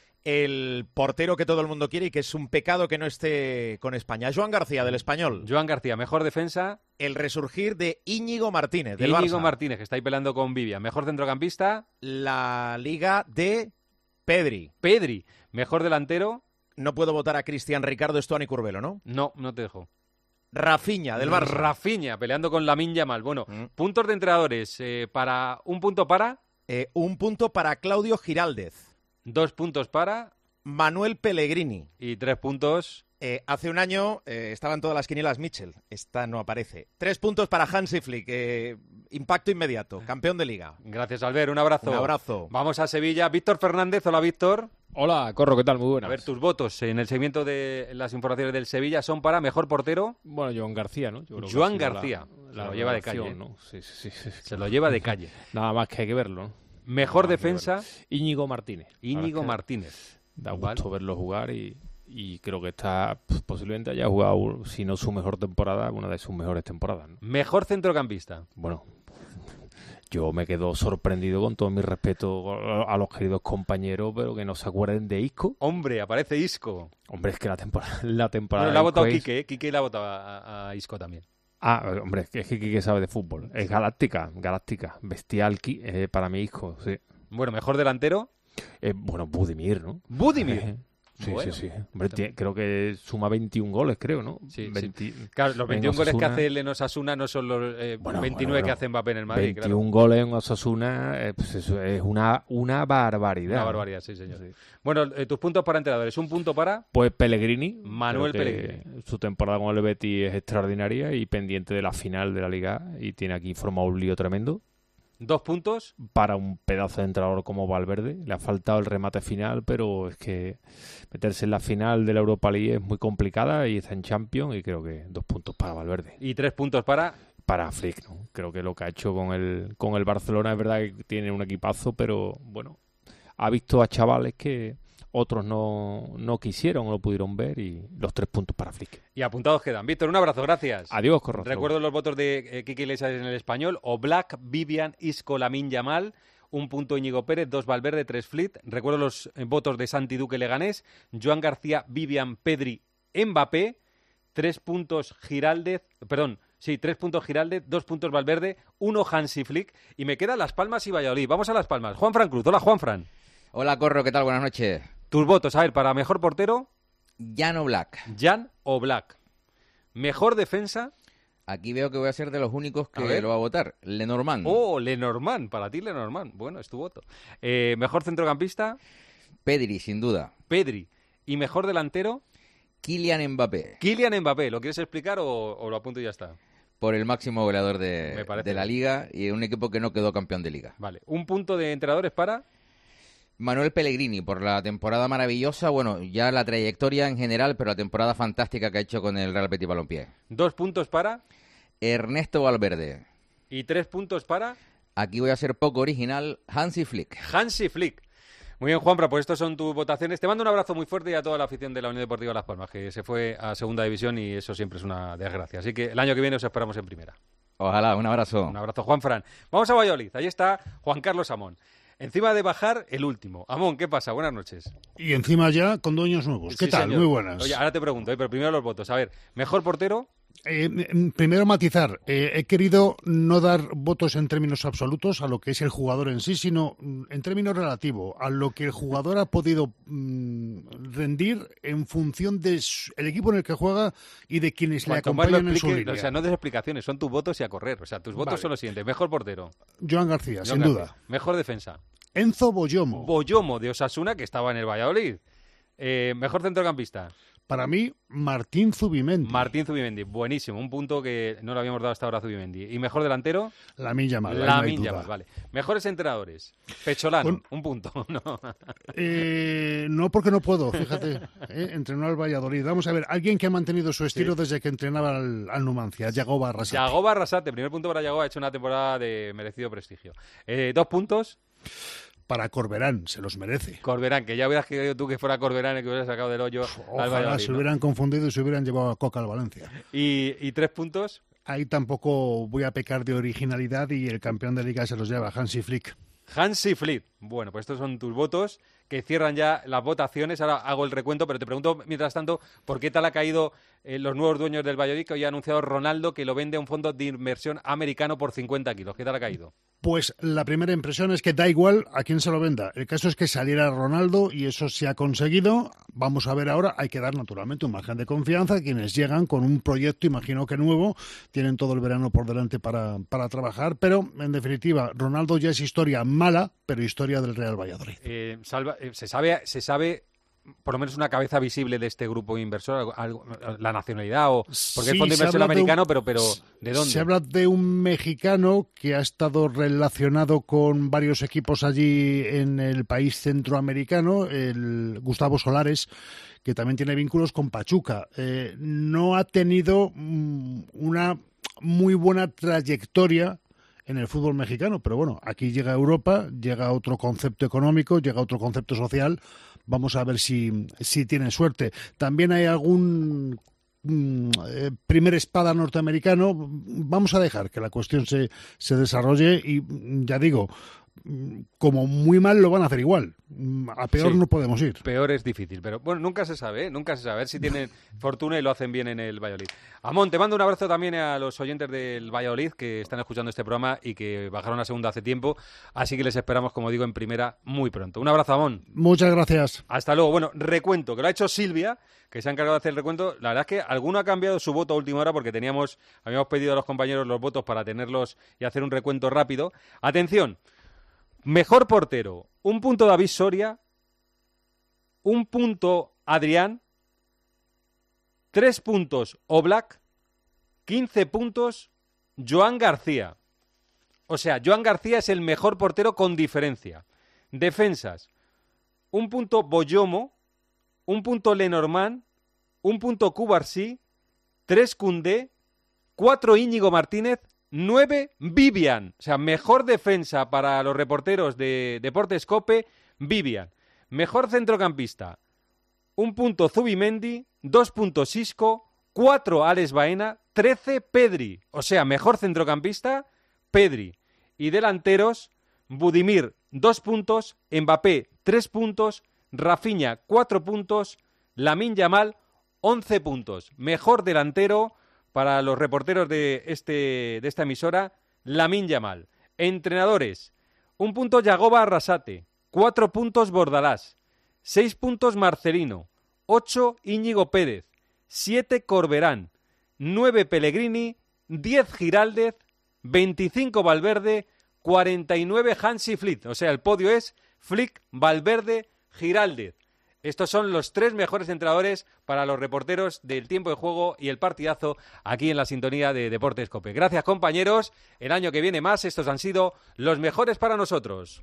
Speaker 19: El portero que todo el mundo quiere y que es un pecado que no esté con España. Joan García, del Español.
Speaker 4: Joan García, mejor defensa.
Speaker 19: El resurgir de Íñigo Martínez, del
Speaker 4: Íñigo
Speaker 19: Barça.
Speaker 4: Martínez, que está ahí peleando con Vivian. Mejor centrocampista.
Speaker 19: La Liga de Pedri.
Speaker 4: Pedri. Mejor delantero.
Speaker 19: No puedo votar a Cristian Ricardo, Estuani Curbelo, ¿no?
Speaker 4: No, no te dejo.
Speaker 19: Rafinha, del Barça.
Speaker 4: Rafinha, peleando con Lamine Yamal. Bueno, mm. puntos de entrenadores. Eh, para ¿Un punto para?
Speaker 19: Eh, un punto para Claudio Giraldez.
Speaker 4: Dos puntos para...
Speaker 19: Manuel Pellegrini.
Speaker 4: Y tres puntos...
Speaker 19: Eh, hace un año eh, estaban todas las quinielas Mitchell. Esta no aparece. Tres puntos para Hansi Flick. Eh, impacto inmediato. Campeón de Liga.
Speaker 4: Gracias, Albert. Un abrazo.
Speaker 19: Un abrazo.
Speaker 4: Vamos a Sevilla. Víctor Fernández. Hola, Víctor.
Speaker 20: Hola, Corro. ¿Qué tal? Muy buenas.
Speaker 4: A ver, tus votos en el seguimiento de las informaciones del Sevilla son para mejor portero.
Speaker 20: Bueno, Joan García, ¿no? Yo creo
Speaker 4: Joan
Speaker 20: que
Speaker 4: García.
Speaker 20: La,
Speaker 4: Se
Speaker 20: la
Speaker 4: lo lleva de calle.
Speaker 20: ¿no? Sí, sí, sí, sí.
Speaker 4: Se lo lleva de calle.
Speaker 20: Nada más que hay que verlo, ¿no?
Speaker 4: Mejor defensa.
Speaker 20: Íñigo Martínez.
Speaker 4: Íñigo Martínez.
Speaker 20: Da gusto vale. verlo jugar y, y creo que está pues, posiblemente haya jugado, si no su mejor temporada, una de sus mejores temporadas, ¿no?
Speaker 4: Mejor centrocampista.
Speaker 20: Bueno, yo me quedo sorprendido, con todo mi respeto a los queridos compañeros, pero que no se acuerden de Isco.
Speaker 4: Hombre, aparece Isco.
Speaker 20: Hombre, es que la temporada... La temporada
Speaker 4: bueno, la ha votado
Speaker 20: es...
Speaker 4: Quique, ¿eh? Quique la ha votado a, a Isco también.
Speaker 20: Ah, hombre, es que Quique sabe de fútbol. Es galáctica, galáctica. Bestial eh, para mi Isco, sí.
Speaker 4: Bueno, mejor delantero.
Speaker 20: Eh, bueno, Budimir, ¿no?
Speaker 4: ¿Budimir?
Speaker 20: Sí,
Speaker 4: bueno,
Speaker 20: sí, sí. Hombre, tiene, creo que suma veintiún goles, creo, ¿no?
Speaker 4: Sí,
Speaker 20: veinte...
Speaker 4: sí. Claro, los veintiún goles que hace él en Osasuna no son los eh, bueno, veintinueve bueno, bueno. que hace Mbappé en el Madrid,
Speaker 20: veintiún
Speaker 4: claro.
Speaker 20: goles en Osasuna, eh, pues eso es una, una barbaridad.
Speaker 4: Una barbaridad, sí, señor. Sí. Bueno, eh, tus puntos para entrenadores. Un punto para...
Speaker 20: Pues Pellegrini.
Speaker 4: Manuel Pellegrini.
Speaker 20: Su temporada con el Betis es extraordinaria y pendiente de la final de la Liga y tiene aquí formado un lío tremendo.
Speaker 4: Dos puntos.
Speaker 20: Para un pedazo de entrenador como Valverde. Le ha faltado el remate final, pero es que meterse en la final de la Europa League es muy complicada y está en Champions y creo que dos puntos para Valverde.
Speaker 4: Y tres puntos para...
Speaker 20: Para Flick, ¿no? Creo que lo que ha hecho con el, con el Barcelona es verdad que tiene un equipazo, pero bueno, ha visto a chavales que otros no, no quisieron o no pudieron ver y los tres puntos para Flick.
Speaker 4: Y apuntados quedan. Víctor, un abrazo, gracias.
Speaker 20: Adiós, Corro.
Speaker 4: Recuerdo los votos de eh, Quique Iglesias en el Español. Oblak, Vivian, Isco, Lamine Yamal. Un punto Íñigo Pérez, dos Valverde, tres Flick. Recuerdo los eh, votos de Santi Duque Leganés. Joan García, Vivian, Pedri, Mbappé. Tres puntos Giraldez, perdón, sí, tres puntos Giraldez, dos puntos Valverde, uno Hansi Flick. Y me quedan Las Palmas y Valladolid. Vamos a Las Palmas. Juanfran Cruz. Hola, Juanfran.
Speaker 21: Hola, Corro. ¿Qué tal? Buenas noches.
Speaker 4: Tus votos, a ver, para mejor portero...
Speaker 21: Jan Oblak.
Speaker 4: Jan Oblak. Mejor defensa...
Speaker 21: Aquí veo que voy a ser de los únicos que lo va a votar. Lenormand.
Speaker 4: Oh, Lenormand. Para ti, Lenormand. Bueno, es tu voto. Eh, mejor centrocampista...
Speaker 21: Pedri, sin duda.
Speaker 4: Pedri. Y mejor delantero...
Speaker 21: Kylian Mbappé.
Speaker 4: Kylian Mbappé. ¿Lo quieres explicar o, o lo apunto y ya está?
Speaker 21: por el máximo goleador
Speaker 4: Me
Speaker 21: de,
Speaker 4: parece
Speaker 21: de la
Speaker 4: bien.
Speaker 21: Liga y un equipo que no quedó campeón de Liga.
Speaker 4: Vale, un punto de entrenadores para...
Speaker 21: Manuel Pellegrini, por la temporada maravillosa, bueno, ya la trayectoria en general, pero la temporada fantástica que ha hecho con el Real Betis Balompié.
Speaker 4: Dos puntos para...
Speaker 21: Ernesto Valverde.
Speaker 4: Y tres puntos para...
Speaker 21: Aquí voy a ser poco original, Hansi Flick.
Speaker 4: Hansi Flick. Muy bien, Juanfra, pues estas son tus votaciones. Te mando un abrazo muy fuerte y a toda la afición de la Unión Deportiva Las Palmas, que se fue a Segunda División y eso siempre es una desgracia. Así que el año que viene os esperamos en Primera.
Speaker 21: Ojalá, un abrazo.
Speaker 4: Un abrazo, Juanfran. Vamos a Valladolid. Ahí está Juan Carlos Amón. Encima de bajar, el último. Amón, ¿qué pasa? Buenas noches.
Speaker 1: Y encima ya con dueños nuevos. ¿Qué
Speaker 4: Sí,
Speaker 1: tal?
Speaker 4: señor.
Speaker 1: Muy buenas.
Speaker 4: Oye, ahora te pregunto, ¿eh? Pero primero los votos. A ver, ¿mejor portero?
Speaker 1: Eh, primero matizar, eh, he querido no dar votos en términos absolutos a lo que es el jugador en sí, sino mm, en términos relativos a lo que el jugador ha podido mm, rendir en función del equipo en el que juega y de quienes
Speaker 4: Cuanto
Speaker 1: le
Speaker 4: más lo
Speaker 1: acompañan en su
Speaker 4: explique,
Speaker 1: línea.
Speaker 4: o sea, no des explicaciones, son tus votos y a correr. O sea, tus votos
Speaker 1: Vale.
Speaker 4: son los siguientes. Mejor portero.
Speaker 1: Joan García,
Speaker 4: Joan
Speaker 1: sin
Speaker 4: García.
Speaker 1: duda.
Speaker 4: Mejor defensa.
Speaker 1: Enzo Boyomo.
Speaker 4: Boyomo de Osasuna, que estaba en el Valladolid. Eh, mejor centrocampista.
Speaker 1: Para mí, Martín Zubimendi.
Speaker 4: Martín Zubimendi, buenísimo. Un punto que no le habíamos dado hasta ahora a Zubimendi. ¿Y mejor delantero?
Speaker 1: Lamin Yamal. ahí no hay
Speaker 4: Lamin
Speaker 1: duda.
Speaker 4: Yamal, vale. Mejores entrenadores. Pecholano,
Speaker 1: Bueno,
Speaker 4: un punto. No.
Speaker 1: Eh, no, porque no puedo, fíjate. Eh, entrenó al Valladolid. Vamos a ver, alguien que ha mantenido su estilo
Speaker 4: Sí.
Speaker 1: desde que entrenaba al, al Numancia, Yagoba Arrasate.
Speaker 4: Yagoba Arrasate, primer punto para Yagoba, ha hecho una temporada de merecido prestigio. Eh, dos puntos.
Speaker 1: Para Corberán, se los merece.
Speaker 4: Corberán, que ya hubieras querido tú que fuera Corberán el que hubiera sacado del hoyo al
Speaker 1: Ojalá
Speaker 4: Valladolid,
Speaker 1: se
Speaker 4: ¿no?
Speaker 1: hubieran confundido y se hubieran llevado a Coca al Valencia.
Speaker 4: Y, y tres puntos.
Speaker 1: Ahí tampoco voy a pecar de originalidad y el campeón de liga se los lleva, Hansi Flick.
Speaker 4: Hansi Flick. Bueno, pues estos son tus votos que cierran ya las votaciones. Ahora hago el recuento, pero te pregunto, mientras tanto, ¿por qué tal ha caído eh, los nuevos dueños del Valladolid, que hoy ha anunciado Ronaldo que lo vende a un fondo de inversión americano por cincuenta kilos? ¿Qué tal ha caído?
Speaker 1: Pues la primera impresión es que da igual a quién se lo venda. El caso es que saliera Ronaldo y eso se ha conseguido. Vamos a ver ahora, hay que dar naturalmente un margen de confianza a quienes llegan con un proyecto, imagino que nuevo, tienen todo el verano por delante para, para trabajar, pero en definitiva, Ronaldo ya es historia mala, pero historia del Real Valladolid.
Speaker 4: Eh, salva, eh, se sabe, se sabe por lo menos una cabeza visible de este grupo inversor, algo, algo, la nacionalidad o porque
Speaker 1: Sí,
Speaker 4: es fondo de
Speaker 1: se
Speaker 4: inversión
Speaker 1: habla de un-
Speaker 4: americano, pero pero ¿de dónde?
Speaker 1: Se habla de un mexicano que ha estado relacionado con varios equipos allí en el país centroamericano, el Gustavo Solares, que también tiene vínculos con Pachuca. Eh, no ha tenido mm, una muy buena trayectoria en el fútbol mexicano, pero bueno, aquí llega Europa, llega otro concepto económico, llega otro concepto social. Vamos a ver si, si tienen suerte. También hay algún mm, eh, primer espada norteamericano. Vamos a dejar que la cuestión se, se desarrolle y, mm, ya digo, mm, como muy mal lo van a hacer igual. Mm, A peor
Speaker 4: Sí.
Speaker 1: no podemos ir.
Speaker 4: Peor es difícil, pero bueno, nunca se sabe, ¿eh? Nunca se sabe. A ver si tienen fortuna y lo hacen bien en el Valladolid. Amón, te mando un abrazo también a los oyentes del Valladolid que están escuchando este programa y que bajaron a segunda hace tiempo, así que les esperamos, como digo, en primera muy pronto. Un abrazo, Amón.
Speaker 1: Muchas gracias.
Speaker 4: Hasta luego. Bueno, recuento, que lo ha hecho Silvia, que se ha encargado de hacer el recuento. La verdad es que alguno ha cambiado su voto a última hora porque teníamos, habíamos pedido a los compañeros los votos para tenerlos y hacer un recuento rápido. Atención, mejor portero, un punto David Soria, un punto Adrián, tres puntos Oblak, quince puntos Joan García. O sea, Joan García es el mejor portero con diferencia. Defensas, un punto Boyomo, un punto Lenormand, un punto Cubarsí, tres Koundé, cuatro Íñigo Martínez, nueve Vivian. O sea, mejor defensa para los reporteros de Deportes Cope, Vivian. Mejor centrocampista, un punto Zubimendi, dos puntos Isco, cuatro Alex Baena, trece Pedri. O sea, mejor centrocampista, Pedri. Y delanteros, Budimir, dos puntos, Mbappé, tres puntos, Rafinha, cuatro puntos, Lamine Yamal, once puntos. Mejor delantero para los reporteros de, este, de esta emisora, Lamine Yamal. Entrenadores, un punto Yagoba Arrasate, cuatro puntos Bordalás, seis puntos Marcelino, ocho Íñigo Pérez, siete Corberán, nueve Pellegrini, diez Giraldez, veinticinco Valverde, cuarenta y nueve Hansi Flick. O sea, el podio es Flick, Valverde, Giraldez. Estos son los tres mejores entrenadores para los reporteros del tiempo de juego y el partidazo aquí en la sintonía de Deportes COPE. Gracias, compañeros. El año que viene más, estos han sido los mejores para nosotros.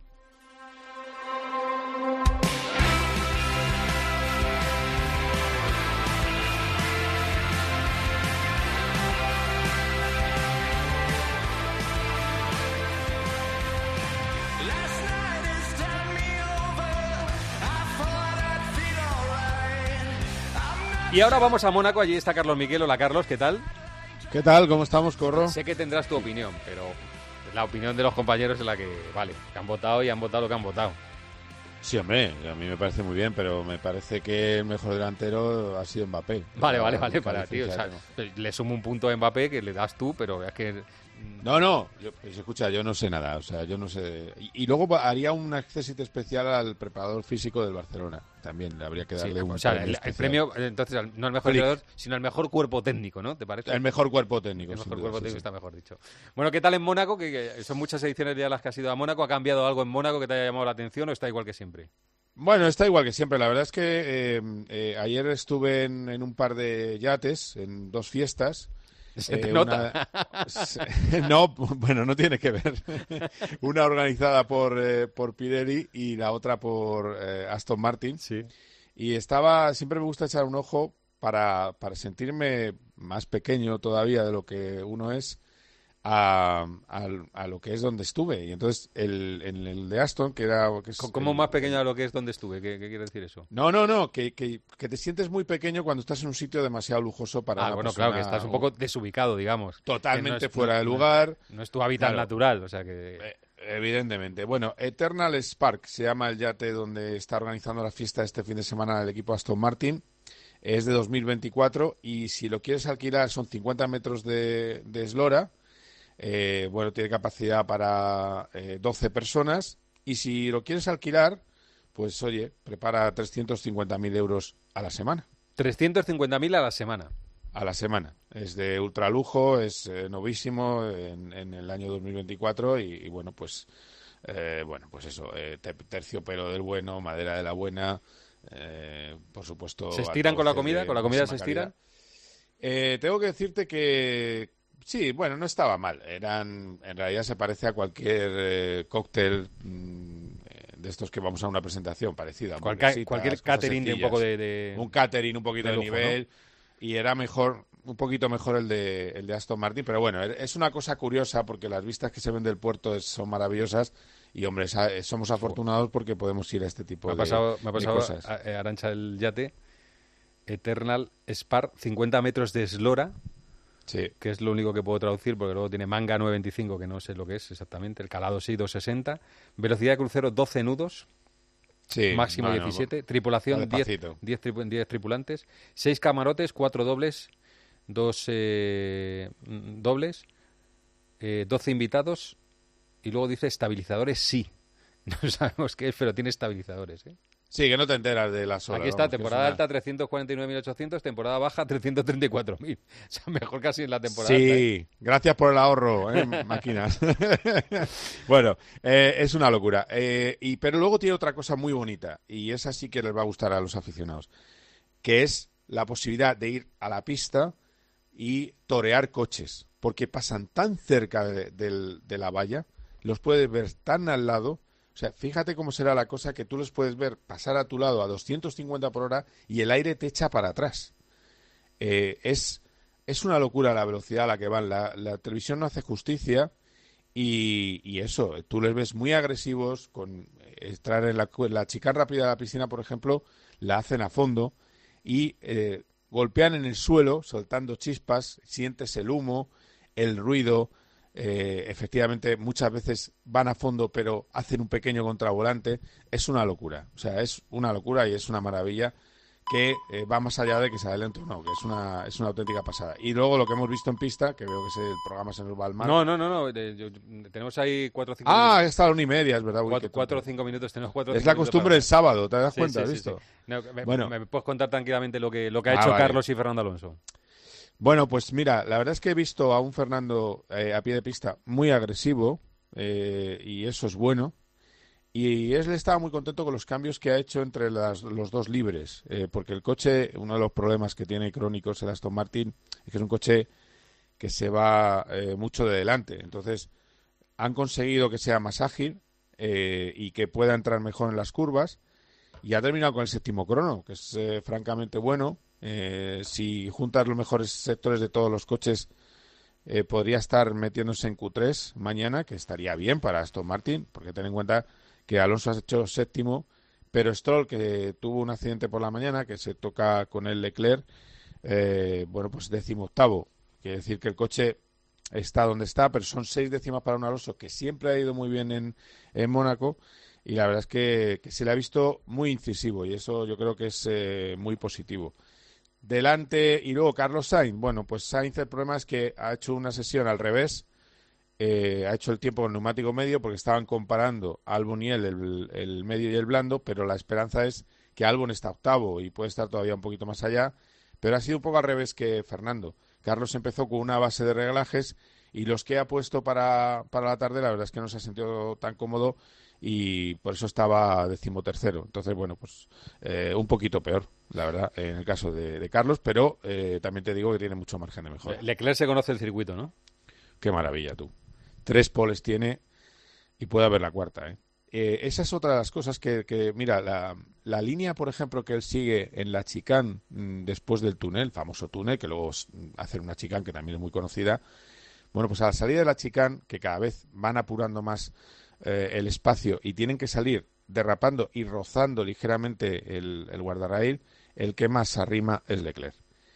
Speaker 4: Y ahora vamos a Mónaco, allí está Carlos Miquel. Hola, Carlos, ¿qué tal?
Speaker 3: ¿Qué tal? ¿Cómo estamos, Corro?
Speaker 4: Sé que tendrás tu opinión, pero la opinión de los compañeros es la que vale, que han votado y han votado lo que han votado.
Speaker 3: Sí, hombre, a mí me parece muy bien, pero me parece que el mejor delantero ha sido Mbappé.
Speaker 4: Vale, vale, vale, para ti. O sea, le sumo un punto a Mbappé que le das tú, pero es que...
Speaker 3: No, no, yo, pues, escucha, yo no sé nada, o sea, yo no sé... Y, y luego haría un accessit especial al preparador físico del Barcelona, también le habría que darle sí, un
Speaker 4: o sea,
Speaker 3: premio
Speaker 4: el, el premio, entonces, no al mejor entrenador, sino al mejor cuerpo técnico, ¿no? ¿Te parece?
Speaker 3: El mejor cuerpo técnico.
Speaker 4: El mejor
Speaker 3: duda,
Speaker 4: cuerpo
Speaker 3: sí,
Speaker 4: técnico
Speaker 3: sí.
Speaker 4: está mejor dicho. Bueno, ¿qué tal en Mónaco? Que, que son muchas ediciones ya las que has ido a Mónaco. ¿Ha cambiado algo en Mónaco que te haya llamado la atención o está igual que siempre?
Speaker 3: Bueno, está igual que siempre. La verdad es que eh, eh, ayer estuve en, en un par de yates, en dos fiestas.
Speaker 4: ¿Se te
Speaker 3: eh,
Speaker 4: nota?
Speaker 3: Una... No, bueno, no tiene que ver. Una organizada por, eh, por Pirelli y la otra por eh, Aston Martin.
Speaker 4: Sí.
Speaker 3: Y estaba, siempre me gusta echar un ojo para, para sentirme más pequeño todavía de lo que uno es. A, a, a lo que es donde estuve. Y entonces, el, en el de Aston, que era... Que es
Speaker 4: ¿Cómo
Speaker 3: el,
Speaker 4: más pequeño de lo que es donde estuve? ¿Qué, qué quiere decir eso?
Speaker 3: No, no, no, que, que, que te sientes muy pequeño cuando estás en un sitio demasiado lujoso para
Speaker 4: Ah,
Speaker 3: una
Speaker 4: bueno,
Speaker 3: persona,
Speaker 4: claro, que estás un poco desubicado, digamos.
Speaker 3: Totalmente
Speaker 4: no es,
Speaker 3: fuera
Speaker 4: no,
Speaker 3: de lugar.
Speaker 4: No, no es tu hábitat
Speaker 3: claro.
Speaker 4: natural, o sea que...
Speaker 3: Eh, evidentemente. Bueno, Eternal Spark se llama el yate donde está organizando la fiesta este fin de semana el equipo Aston Martin. Es de dos mil veinticuatro y si lo quieres alquilar son cincuenta metros de, de eslora. Eh, bueno, tiene capacidad para eh, doce personas y si lo quieres alquilar, pues oye, prepara trescientos cincuenta mil euros a la semana.
Speaker 4: trescientos cincuenta mil a la semana.
Speaker 3: A la semana. Es de ultralujo, es eh, novísimo en, en el año dos mil veinticuatro y, y bueno, pues eh, bueno, pues eso, eh, terciopelo del bueno, madera de la buena, eh, por supuesto.
Speaker 4: ¿Se estiran con la comida? ¿Con la comida se estiran?
Speaker 3: Eh, tengo que decirte que sí, bueno, no estaba mal. Eran, en realidad se parece a cualquier eh, cóctel mmm, de estos que vamos a una presentación parecida.
Speaker 4: Cualquier, cualquier catering de un poco de, de...
Speaker 3: Un catering un poquito de, de lujo, nivel. ¿No? Y era mejor, un poquito mejor el de, el de Aston Martin. Pero bueno, es una cosa curiosa porque las vistas que se ven del puerto son maravillosas. Y hombre, somos afortunados porque podemos ir a este tipo
Speaker 4: me ha
Speaker 3: de,
Speaker 4: pasado, me ha pasado
Speaker 3: de cosas.
Speaker 4: A, a Arantxa el yate, Eternal Spark, cincuenta metros de eslora.
Speaker 3: Sí.
Speaker 4: Que es lo único que puedo traducir, porque luego tiene manga nueve veinticinco, que no sé lo que es exactamente, el calado sí, doscientos sesenta, velocidad de crucero doce nudos,
Speaker 3: sí,
Speaker 4: máximo
Speaker 3: bueno,
Speaker 4: diecisiete, tripulación diez, diez, diez tripulantes, seis camarotes, cuatro dobles, dos eh, dobles, eh, doce invitados, y luego dice estabilizadores sí. No sabemos qué es, pero tiene estabilizadores, ¿eh?
Speaker 3: Sí, que no te enteras de las horas.
Speaker 4: Aquí está,
Speaker 3: vamos,
Speaker 4: temporada
Speaker 3: una...
Speaker 4: alta trescientos cuarenta y nueve mil ochocientos, temporada baja trescientos treinta y cuatro mil. O sea, mejor casi en la temporada
Speaker 3: sí,
Speaker 4: alta. Sí, ¿eh?
Speaker 3: Gracias por el ahorro, ¿eh? Máquinas. Bueno, eh, es una locura. Eh, y, pero luego tiene otra cosa muy bonita, y esa sí que les va a gustar a los aficionados, que es la posibilidad de ir a la pista y torear coches, porque pasan tan cerca de, de, de la valla, los puedes ver tan al lado. O sea, fíjate cómo será la cosa que tú los puedes ver pasar a tu lado a doscientos cincuenta por hora y el aire te echa para atrás. Eh, es, es una locura la velocidad a la que van. La, la televisión no hace justicia y, y eso, tú les ves muy agresivos. Con entrar en la, la chica rápida de la piscina, por ejemplo, la hacen a fondo y eh, golpean en el suelo soltando chispas, sientes el humo, el ruido. Eh, efectivamente, muchas veces van a fondo, pero hacen un pequeño contravolante. Es una locura. O sea, es una locura y es una maravilla que eh, va más allá de que sea lento o no, que es una, es una auténtica pasada. Y luego lo que hemos visto en pista, que veo que ese, el programa se nos va al mar.
Speaker 4: No, no, no, no. De, yo, tenemos ahí cuatro o cinco
Speaker 3: ah,
Speaker 4: minutos.
Speaker 3: está a la una y media, es verdad. Uy,
Speaker 4: cuatro, cuatro o cinco minutos, tenemos cuatro
Speaker 3: Es la costumbre del sábado, ¿te das
Speaker 4: sí,
Speaker 3: cuenta?
Speaker 4: Sí,
Speaker 3: ¿Visto?
Speaker 4: Sí, sí. No, me,
Speaker 3: bueno.
Speaker 4: me, me puedes contar tranquilamente lo que, lo que ha
Speaker 3: ah,
Speaker 4: hecho
Speaker 3: vale.
Speaker 4: Carlos y Fernando Alonso.
Speaker 3: Bueno, pues mira, la verdad es que he visto a un Fernando eh, a pie de pista muy agresivo eh, y eso es bueno. Y él estaba muy contento con los cambios que ha hecho entre las, los dos libres, eh, porque el coche, uno de los problemas que tiene crónicos el Aston Martin, es que es un coche que se va eh, mucho de delante. Entonces, han conseguido que sea más ágil eh, y que pueda entrar mejor en las curvas, y ha terminado con el séptimo crono, que es eh, francamente bueno. Eh, si juntas los mejores sectores de todos los coches, eh, podría estar metiéndose en Q tres mañana, que estaría bien para Aston Martin, porque ten en cuenta que Alonso ha hecho séptimo, pero Stroll, que tuvo un accidente por la mañana, que se toca con el Leclerc, eh, bueno, pues décimo octavo. Quiere decir que el coche está donde está, pero son seis décimas para un Alonso que siempre ha ido muy bien en, en Mónaco, y la verdad es que, que se le ha visto muy incisivo, y eso yo creo que es eh, muy positivo. Delante, y luego Carlos Sainz. Bueno, pues Sainz, el problema es que ha hecho una sesión al revés. Eh, ha hecho el tiempo con neumático medio, porque estaban comparando Albon y él, el, el medio y el blando, pero la esperanza es que Albon está octavo y puede estar todavía un poquito más allá, pero ha sido un poco al revés que Fernando. Carlos empezó con una base de reglajes, y los que ha puesto para, para la tarde, la verdad es que no se ha sentido tan cómodo, y por eso estaba decimotercero. Entonces, bueno, pues eh, un poquito peor, la verdad, en el caso de, de Carlos, pero eh, también te digo que tiene mucho margen de mejora.
Speaker 4: Leclerc se conoce el circuito, ¿no?
Speaker 3: Qué maravilla, tú. Tres poles tiene y puede haber la cuarta, ¿eh? Eh, esa es otra de las cosas que, que mira, la, la línea, por ejemplo, que él sigue en la chicane mmm, después del túnel, famoso túnel, que luego hace una chicane que también es muy conocida. Bueno, pues a la salida de la chicane, que cada vez van apurando más eh, el espacio y tienen que salir derrapando y rozando ligeramente el, el guardarraíl, el que más arrima es Leclerc.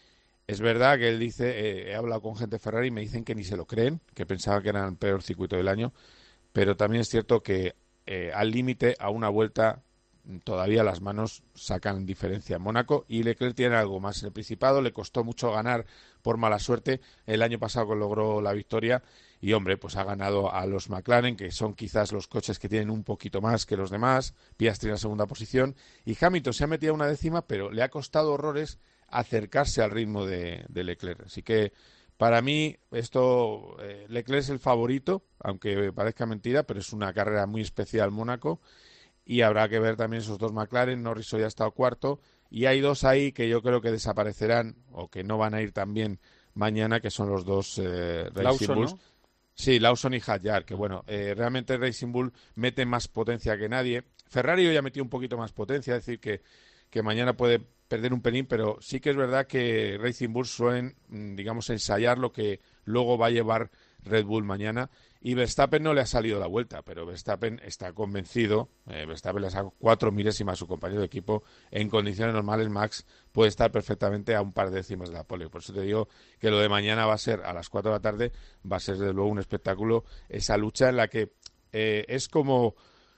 Speaker 3: Es verdad que él dice, eh, he hablado con gente de Ferrari y me dicen que ni se lo creen, que pensaba que era el peor circuito del año, pero también es cierto que eh, al límite, a una vuelta, todavía las manos sacan diferencia en Mónaco, y Leclerc tiene algo más. En el Principado le costó mucho ganar por mala suerte, el año pasado que logró la victoria, y hombre, pues ha ganado a los McLaren, que son quizás los coches que tienen un poquito más que los demás, Piastri en la segunda posición, y Hamilton se ha metido a una décima, pero le ha costado horrores acercarse al ritmo de, de Leclerc. Así que para mí esto eh, Leclerc es el favorito, aunque parezca mentira, pero es una carrera muy especial Mónaco, y habrá que ver también esos dos McLaren. Norris hoy ha estado cuarto, y hay dos ahí que yo creo que desaparecerán o que no van a ir tan bien mañana, que son los dos eh, Racing
Speaker 4: Lawson,
Speaker 3: Bulls.
Speaker 4: ¿no?
Speaker 3: Sí, Lawson y Hadjar, que bueno, eh, realmente Racing Bull mete más potencia que nadie. Ferrari hoy ha metido un poquito más potencia, es decir, que, que mañana puede perder un pelín, pero sí que es verdad que Racing Bull suelen, digamos, ensayar lo que luego va a llevar Red Bull mañana, y Verstappen no le ha salido la vuelta, pero Verstappen está convencido, eh, Verstappen le ha sacado cuatro milésimas a su compañero de equipo. En condiciones normales Max puede estar perfectamente a un par de décimas de la pole, por eso te digo que lo de mañana va a ser a las cuatro de la tarde, va a ser desde luego un espectáculo, esa lucha en la que eh, es como,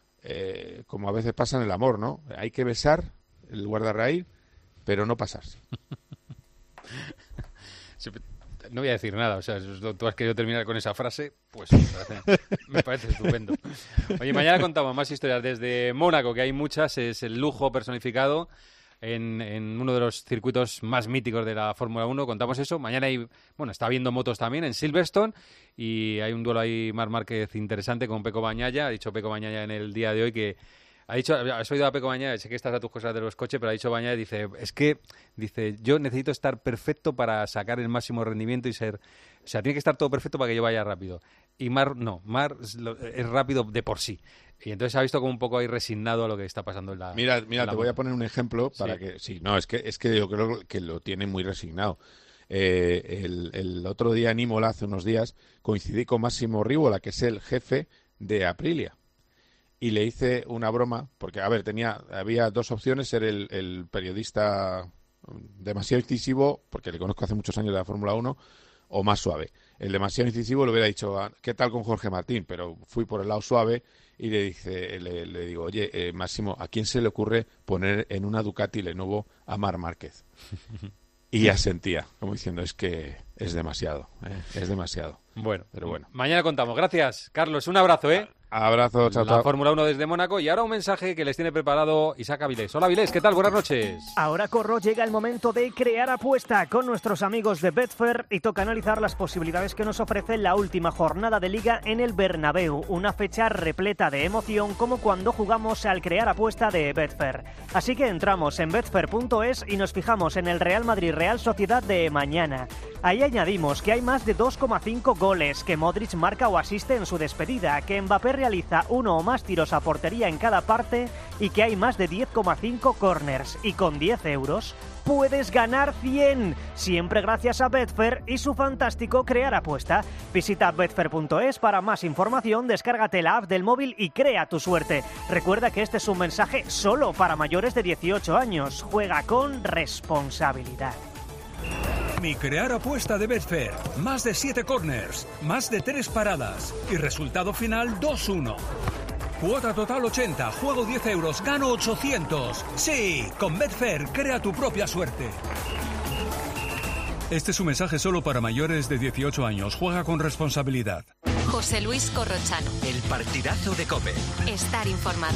Speaker 3: eh, como a veces pasa en el amor, ¿no? Hay que besar el guardarraíl, pero no pasarse.
Speaker 4: No voy a decir nada, o sea, tú has querido terminar con esa frase, pues me parece, me parece estupendo. Oye, mañana contamos más historias desde Mónaco, que hay muchas, es el lujo personificado en, en uno de los circuitos más míticos de la Fórmula uno, contamos eso. Mañana hay, bueno, está habiendo motos también en Silverstone, y hay un duelo ahí, Marc Márquez, interesante con Pecco Bagnaia. Ha dicho Pecco Bagnaia en el día de hoy que ha dicho, has oído a Pecco Bagnaia, sé que estás a tus cosas de los coches, pero ha dicho Bagnaia, dice, es que, dice, yo necesito estar perfecto para sacar el máximo rendimiento y ser, o sea, tiene que estar todo perfecto para que yo vaya rápido. Y Mar, no, Mar es, lo, es rápido de por sí. Y entonces ha visto como un poco ahí resignado a lo que está pasando en la...
Speaker 3: Mira, mira,
Speaker 4: en la
Speaker 3: te
Speaker 4: moto.
Speaker 3: voy a poner un ejemplo para
Speaker 4: Sí.
Speaker 3: que... Sí, no, es que, es que yo creo que lo tiene muy resignado. Eh, el, el otro día en Imola, hace unos días, coincidí con Máximo Rivola, que es el jefe de Aprilia. Y le hice una broma, porque, a ver, tenía había dos opciones, ser el, el periodista demasiado incisivo, porque le conozco hace muchos años de la Fórmula uno, o más suave. El demasiado incisivo le hubiera dicho, ¿qué tal con Jorge Martín? Pero fui por el lado suave y le dice, le, le digo, oye, eh, Máximo, ¿a quién se le ocurre poner en una Ducati Lenovo a Marc Márquez? Y asentía, como diciendo, es que es demasiado, ¿eh? es demasiado.
Speaker 4: Bueno,
Speaker 3: pero bueno.
Speaker 4: Mañana contamos. Gracias, Carlos. Un abrazo, ¿eh?
Speaker 3: Abrazo, chao,
Speaker 4: la
Speaker 3: chao.
Speaker 4: Fórmula uno desde Mónaco. Y ahora un mensaje que les tiene preparado Isaac Avilés. Hola Avilés, ¿qué tal? Buenas noches.
Speaker 2: Ahora, Corro, llega el momento de crear apuesta con nuestros amigos de Betfair y toca analizar las posibilidades que nos ofrece la última jornada de Liga en el Bernabéu. Una fecha repleta de emoción como cuando jugamos al crear apuesta de Betfair. Así que entramos en betfair punto es y nos fijamos en el Real Madrid-Real Sociedad de mañana. Ahí añadimos que hay más de dos coma cinco goles, que Modric marca o asiste en su despedida, que Mbappé realiza uno o más tiros a portería en cada parte y que hay más de diez coma cinco corners. Y con diez euros puedes ganar cien, siempre gracias a Betfair y su fantástico crear apuesta. Visita betfair punto es para más información, descárgate la app del móvil y crea tu suerte. Recuerda que este es un mensaje solo para mayores de dieciocho años. Juega con responsabilidad.
Speaker 22: Mi crear apuesta de Betfair. Más de siete corners, más de tres paradas y resultado final dos uno. Cuota total ochenta, juego diez euros, gano ochocientos. Sí, con Betfair crea tu propia suerte. Este es un mensaje solo para mayores de dieciocho años. Juega con responsabilidad.
Speaker 23: José Luis Corrochano.
Speaker 24: El partidazo de COPE.
Speaker 23: Estar informado.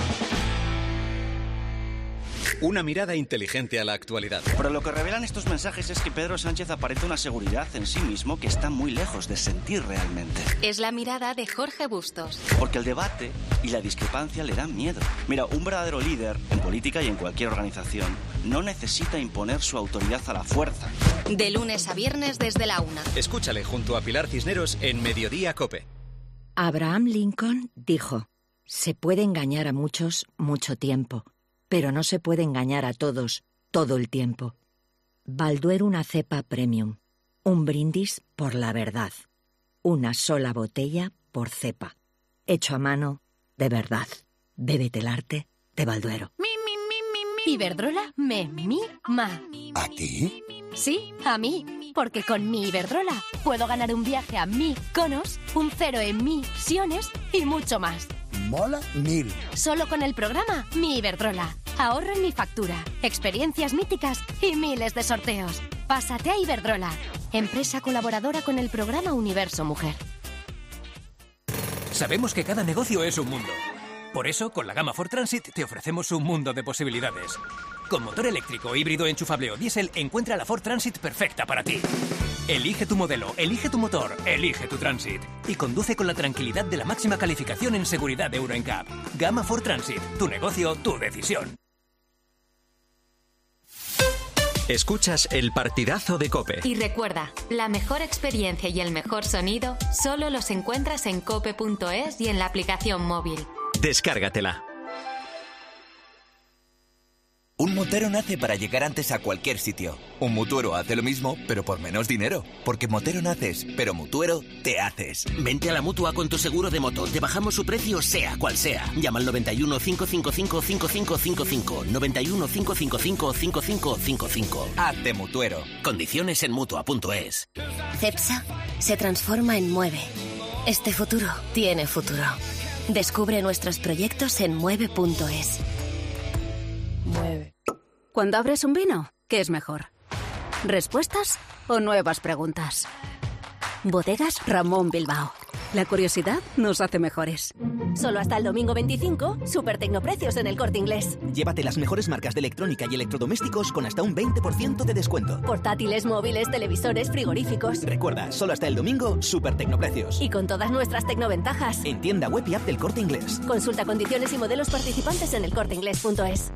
Speaker 24: Una mirada inteligente a la actualidad.
Speaker 25: Pero lo que revelan estos mensajes es que Pedro Sánchez aparenta una seguridad en sí mismo que está muy lejos de sentir realmente.
Speaker 23: Es la mirada de Jorge Bustos.
Speaker 25: Porque el debate y la discrepancia le dan miedo. Mira, un verdadero líder, en política y en cualquier organización, no necesita imponer su autoridad a la fuerza.
Speaker 23: De lunes a viernes desde la una.
Speaker 24: Escúchale junto a Pilar Cisneros en Mediodía COPE.
Speaker 26: Abraham Lincoln dijo: se puede engañar a muchos mucho tiempo, pero no se puede engañar a todos todo el tiempo. Balduero una cepa premium. Un brindis por la verdad. Una sola botella por cepa. Hecho a mano de verdad. Bébete el arte de Balduero.
Speaker 23: Mi, mi, mi, mi, mi. Iberdrola me mima.
Speaker 27: ¿A ti?
Speaker 23: Sí, a mí. Porque con mi Iberdrola puedo ganar un viaje a Mykonos, un cero en misiones y mucho más.
Speaker 27: Mola mil.
Speaker 23: Solo con el programa Mi Iberdrola. Ahorro en mi factura, experiencias míticas y miles de sorteos. Pásate a Iberdrola, empresa colaboradora con el programa Universo Mujer.
Speaker 24: Sabemos que cada negocio es un mundo. Por eso, con la gama Ford Transit te ofrecemos un mundo de posibilidades. Con motor eléctrico, híbrido, enchufable o diésel, encuentra la Ford Transit perfecta para ti. Elige tu modelo, elige tu motor, elige tu Transit. Y conduce con la tranquilidad de la máxima calificación en seguridad de Euro N C A P. Gama Ford Transit. Tu negocio, tu decisión. Escuchas el partidazo de COPE.
Speaker 23: Y recuerda, la mejor experiencia y el mejor sonido solo los encuentras en cope punto es y en la aplicación móvil.
Speaker 24: Descárgatela.
Speaker 28: Un motero nace para llegar antes a cualquier sitio. Un mutuero hace lo mismo, pero por menos dinero. Porque motero naces, pero mutuero te haces.
Speaker 29: Vente a la Mutua con tu seguro de moto. Te bajamos su precio sea cual sea. Llama al noventa y uno, cinco cinco cinco, cinco cinco cinco cinco. noventa y uno, cinco cinco cinco, cinco cinco cinco cinco.
Speaker 28: Hazte mutuero.
Speaker 29: Condiciones en Mutua punto es.
Speaker 23: Cepsa se transforma en Mueve. Este futuro tiene futuro. Descubre nuestros proyectos en mueve punto es.
Speaker 30: Mueve. Cuando abres un vino, ¿qué es mejor? ¿Respuestas o nuevas preguntas? Bodegas Ramón Bilbao. La curiosidad nos hace mejores.
Speaker 23: Solo hasta el domingo veinticinco, super tecnoprecios en el Corte Inglés.
Speaker 28: Llévate las mejores marcas de electrónica y electrodomésticos con hasta un veinte por ciento de descuento.
Speaker 23: Portátiles, móviles, televisores, frigoríficos.
Speaker 28: Recuerda, solo hasta el domingo, super tecnoprecios.
Speaker 23: Y con todas nuestras tecnoventajas.
Speaker 28: En tienda web y app del Corte Inglés.
Speaker 23: Consulta condiciones y modelos participantes en el corte inglés punto es.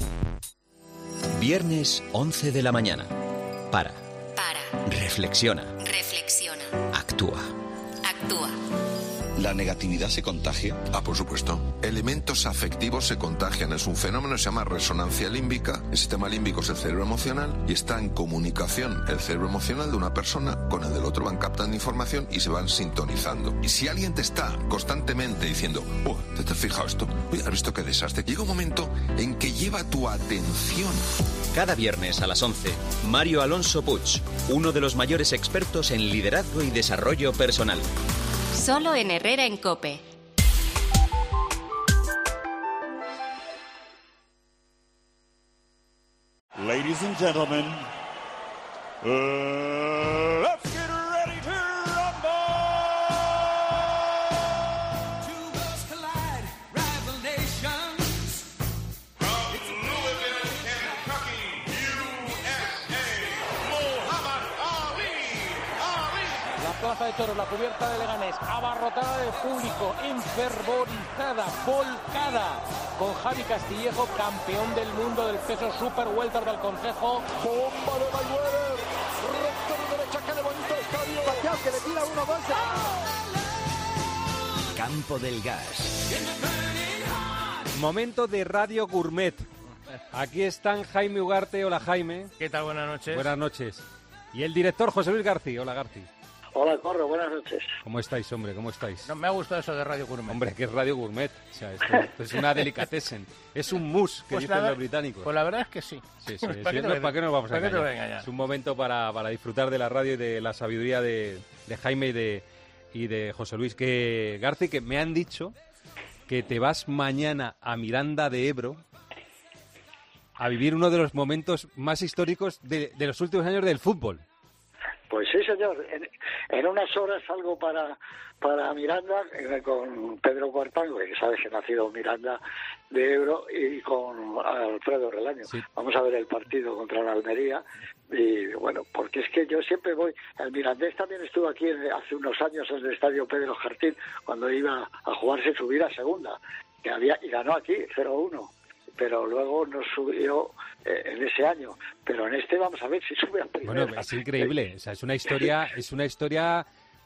Speaker 24: Viernes once de la mañana. Para.
Speaker 23: Para.
Speaker 24: Reflexiona.
Speaker 23: Reflexiona.
Speaker 24: Actúa.
Speaker 23: Actúa.
Speaker 27: ¿La negatividad se contagia?
Speaker 31: Ah, por supuesto. Elementos afectivos se contagian. Es un fenómeno que se llama resonancia límbica. El sistema límbico es el cerebro emocional y está en comunicación el cerebro emocional de una persona con el del otro. Van captando información y se van sintonizando. Y si alguien te está constantemente diciendo, oh, ¿te has fijado esto? Uy, ¿has visto qué desastre? Llega un momento en que lleva tu atención.
Speaker 24: Cada viernes a las once, Mario Alonso Puig, uno de los mayores expertos en liderazgo y desarrollo personal.
Speaker 23: Solo en Herrera en COPE.
Speaker 32: Ladies and gentlemen, uh, let's get ready to rumble!
Speaker 5: Plaza de Toros, la cubierta de Leganés, abarrotada de público, enfervorizada, volcada, con Javi Castillejo, campeón del mundo del peso super welter del Consejo. Bomba de Mayweather, recto de derecha, que de bonito estadio. Pacquiao, que le tira uno, dos.
Speaker 29: Campo del Gas.
Speaker 4: Momento de Radio Gourmet. Aquí están Jaime Ugarte. Hola, Jaime.
Speaker 5: ¿Qué tal? Buenas noches.
Speaker 4: Buenas noches. Y el director José Luis García. Hola, García.
Speaker 6: Hola, Corro. Buenas noches.
Speaker 4: ¿Cómo estáis, hombre? ¿Cómo estáis?
Speaker 5: No, me ha gustado eso de Radio Gourmet.
Speaker 4: Hombre, que es Radio Gourmet. O sea, esto, esto es una delicatessen. Es un mousse, que
Speaker 5: pues
Speaker 4: dicen
Speaker 5: la,
Speaker 4: los británicos.
Speaker 5: Pues la verdad es que sí.
Speaker 4: Sí, sí.
Speaker 5: ¿Para,
Speaker 4: sí
Speaker 5: qué
Speaker 4: no, ¿Para qué nos vamos a engañar?
Speaker 5: engañar?
Speaker 4: Es un momento para, para disfrutar de la radio y de la sabiduría de, de Jaime y de, y de José Luis. Que, García, que me han dicho que te vas mañana a Miranda de Ebro a vivir uno de los momentos más históricos de, de los últimos años del fútbol.
Speaker 6: Pues sí, señor. En, en unas horas salgo para, para Miranda eh, con Pedro Cuartango, que sabes que ha nacido en Miranda de Ebro, y con Alfredo Relaño. Sí. Vamos a ver el partido contra la Almería. Y bueno, porque es que yo siempre voy. El Mirandés también estuvo aquí en, hace unos años en el estadio Pedro Jartín, cuando iba a jugarse su vida segunda, que había y ganó aquí cero uno. Pero luego nos subió eh, en ese año. Pero en este vamos a ver si sube a primera.
Speaker 4: Bueno, es increíble. O sea, es una historia, es una historia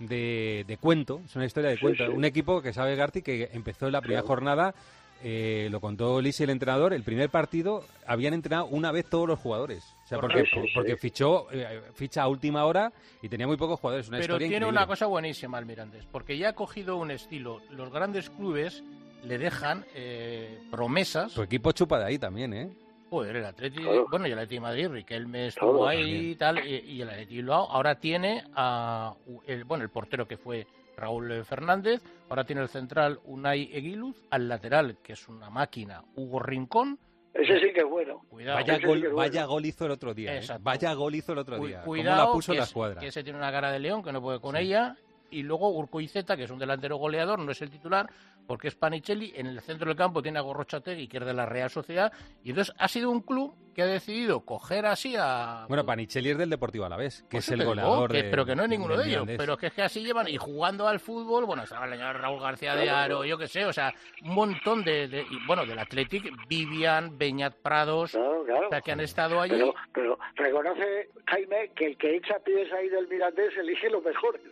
Speaker 4: de, de cuento. Es una historia de cuento. Sí, sí. Un equipo que sabe Garti que empezó en la primera claro. jornada, eh, lo contó Lisi, el entrenador. El primer partido habían entrenado una vez todos los jugadores. O sea, porque, sí, sí, porque fichó eh, ficha a última hora y tenía muy pocos jugadores. Una
Speaker 5: Pero
Speaker 4: historia
Speaker 5: tiene
Speaker 4: increíble.
Speaker 5: Una cosa buenísima el Mirandés, porque ya ha cogido un estilo. Los grandes clubes le dejan eh, promesas.
Speaker 4: Su equipo chupa de ahí también, ¿eh?
Speaker 5: Joder, el Atleti, claro. bueno, y el Atleti de Madrid, Riquelme estuvo claro, ahí también. y tal, y, y el Atleti Bilbao ahora tiene a, el, bueno, el portero que fue Raúl Fernández, ahora tiene el central Unai Eguiluz, al lateral, que es una máquina, Hugo Rincón.
Speaker 6: Ese sí que es bueno.
Speaker 4: Cuidado. Vaya, gol, sí es vaya bueno. gol hizo el otro día, ¿eh? Vaya gol hizo el otro día.
Speaker 5: Cuidado,
Speaker 4: ¿Cómo la puso
Speaker 5: que
Speaker 4: la
Speaker 5: es,
Speaker 4: escuadra?
Speaker 5: Que ese tiene una cara de león, que no puede con sí. ella. Y luego Urcoizeta, que es un delantero goleador, no es el titular, porque es Panicelli. En el centro del campo tiene a Gorrochategui, que es de la Real Sociedad. Y entonces ha sido un club que ha decidido coger así a...
Speaker 4: Bueno, Panicelli es del Deportivo Alavés, que
Speaker 5: pues
Speaker 4: es el
Speaker 5: digo,
Speaker 4: goleador
Speaker 5: que,
Speaker 4: de,
Speaker 5: Pero que no es ninguno de, de ellos.
Speaker 4: Mirandés.
Speaker 5: Pero que es que así llevan, y jugando al fútbol, bueno, estaba el señor Raúl García de Aro, yo qué sé, o sea, un montón de... de y, bueno, del Athletic, Vivian, Beñat Prados,
Speaker 6: claro, claro.
Speaker 5: O sea, que han estado allí.
Speaker 6: Pero, pero reconoce, Jaime, que el que echa pies ahí del Mirandés elige los mejores.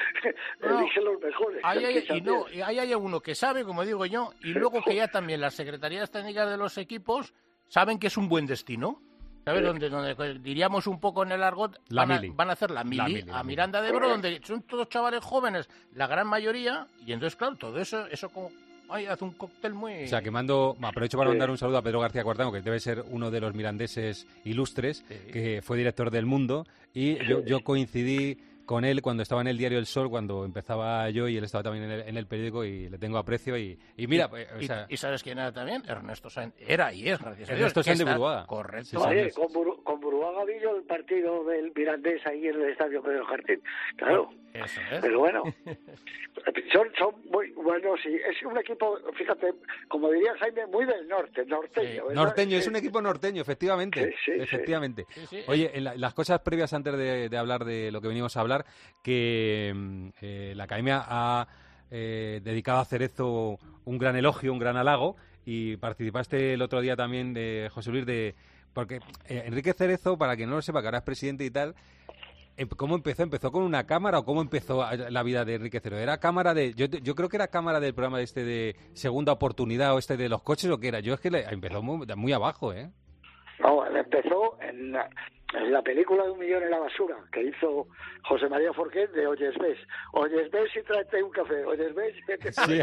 Speaker 6: No, elige los mejores.
Speaker 5: Ahí hay, y no, ahí hay uno que sabe, como digo yo, y luego que ya también las secretarías técnicas de los equipos saben que es un buen destino. ¿Sabes? Sí. Donde, donde diríamos un poco en el argot,
Speaker 4: la
Speaker 5: van, a,
Speaker 4: mili.
Speaker 5: van a hacer la mili, la mili a Miranda de Ebro, donde son todos chavales jóvenes, la gran mayoría, y entonces, claro, todo eso, eso como... Ay, hace un cóctel muy...
Speaker 4: O sea, que mando... Aprovecho para mandar un saludo a Pedro García Cuartango, que debe ser uno de los mirandeses ilustres, sí. que fue director del Mundo, y sí. yo, yo coincidí con él cuando estaba en el diario El Sol, cuando empezaba yo, y él estaba también en el, en el periódico, y le tengo aprecio. Y, y mira,
Speaker 5: y,
Speaker 4: o sea,
Speaker 5: y, ¿y sabes quién era también? Ernesto Sáenz. Era y es, gracias a Dios.
Speaker 4: Ernesto Sáenz de Buruaga.
Speaker 5: Correcto.
Speaker 6: Sí, Oye, con, Buru, con Buruaga vi yo el partido del Mirandés ahí en el estadio Pedro Jartín. Claro.
Speaker 5: Eso es.
Speaker 6: Pero bueno, son, son muy buenos y es un equipo, fíjate, como diría Jaime, muy del norte, norteño.
Speaker 4: Sí, norteño, es un equipo norteño, efectivamente.
Speaker 6: Sí, sí,
Speaker 4: efectivamente.
Speaker 5: Sí, sí.
Speaker 4: Oye, en la, las cosas previas antes de, de hablar de lo que venimos a hablar, que eh, la Academia ha eh, dedicado a Cerezo un gran elogio, un gran halago, y participaste el otro día también, de José Luis, de porque eh, Enrique Cerezo, para quien no lo sepa, que ahora es presidente y tal, ¿cómo empezó? ¿Empezó con una cámara o cómo empezó la vida de Enrique Cerezo? ¿Era cámara de...? Yo, yo creo que era cámara del programa este de Segunda Oportunidad o este de los coches o qué era. Yo es que le, empezó muy, muy abajo, ¿eh?
Speaker 6: No, él empezó en la, en la película de Un millón en la basura que hizo José María Forqué de Oyes ves. Oyes ves y tráete un café. Oyes ves...
Speaker 4: Sí.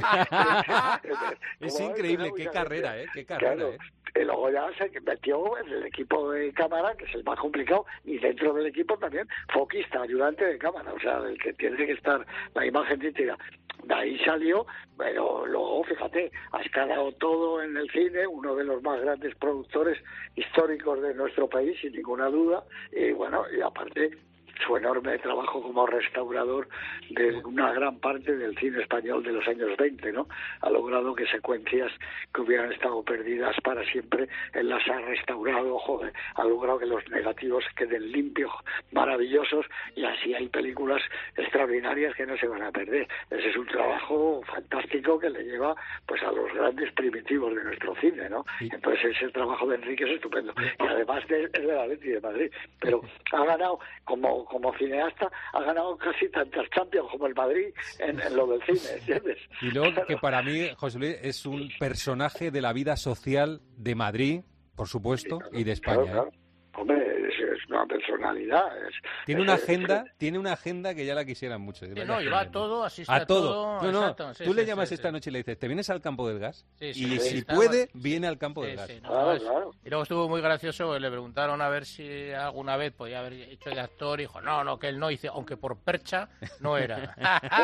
Speaker 4: Es increíble, qué carrera, ¿eh? Qué carrera,
Speaker 6: claro.
Speaker 4: ¿eh?
Speaker 6: Y luego ya se metió en el equipo de cámara, que es el más complicado, y dentro del equipo también foquista, ayudante de cámara, o sea, el que tiene que estar la imagen nítida. De ahí salió, pero luego, fíjate, ha escalado todo en el cine, uno de los más grandes productores históricos de nuestro país, sin ninguna duda, y bueno, y aparte su enorme trabajo como restaurador de una gran parte del cine español de los años veinte, ¿no? Ha logrado que secuencias que hubieran estado perdidas para siempre, él las ha restaurado, joder, ha logrado que los negativos queden limpios, maravillosos, y así hay películas extraordinarias que no se van a perder. Ese es un trabajo fantástico que le lleva pues a los grandes primitivos de nuestro cine, ¿no? Entonces ese trabajo de Enrique es estupendo, y además de, es de la Atleti de Madrid, pero ha ganado, como, como cineasta, ha ganado casi tantas Champions como el Madrid en, en lo del cine, ¿entiendes?
Speaker 4: Y luego que para mí, José Luis, es un personaje de la vida social de Madrid, por supuesto, sí, claro, y de España.
Speaker 6: Claro, claro.
Speaker 4: ¿eh?
Speaker 6: Hombre, es, es una personalidad. Es,
Speaker 4: tiene
Speaker 6: es,
Speaker 4: una
Speaker 6: es,
Speaker 4: agenda,
Speaker 6: es,
Speaker 4: tiene una agenda que ya la quisieran mucho.
Speaker 7: Sí, no, y va a todo, asiste
Speaker 4: a,
Speaker 7: a
Speaker 4: todo.
Speaker 7: todo.
Speaker 4: No, no,
Speaker 7: exacto, sí,
Speaker 4: tú
Speaker 7: sí,
Speaker 4: le
Speaker 7: sí,
Speaker 4: llamas
Speaker 7: sí,
Speaker 4: esta
Speaker 7: sí.
Speaker 4: noche y le dices, ¿te vienes al campo del gas?
Speaker 7: Sí, sí,
Speaker 4: y
Speaker 7: sí,
Speaker 4: si
Speaker 7: está,
Speaker 4: puede,
Speaker 7: sí,
Speaker 4: viene al campo del
Speaker 7: sí,
Speaker 4: gas.
Speaker 7: Sí, no,
Speaker 6: claro,
Speaker 7: es,
Speaker 6: claro.
Speaker 7: Y luego estuvo muy gracioso, le preguntaron a ver si alguna vez podía haber hecho de actor, y dijo, no, no, que él no, dice, aunque por percha no era.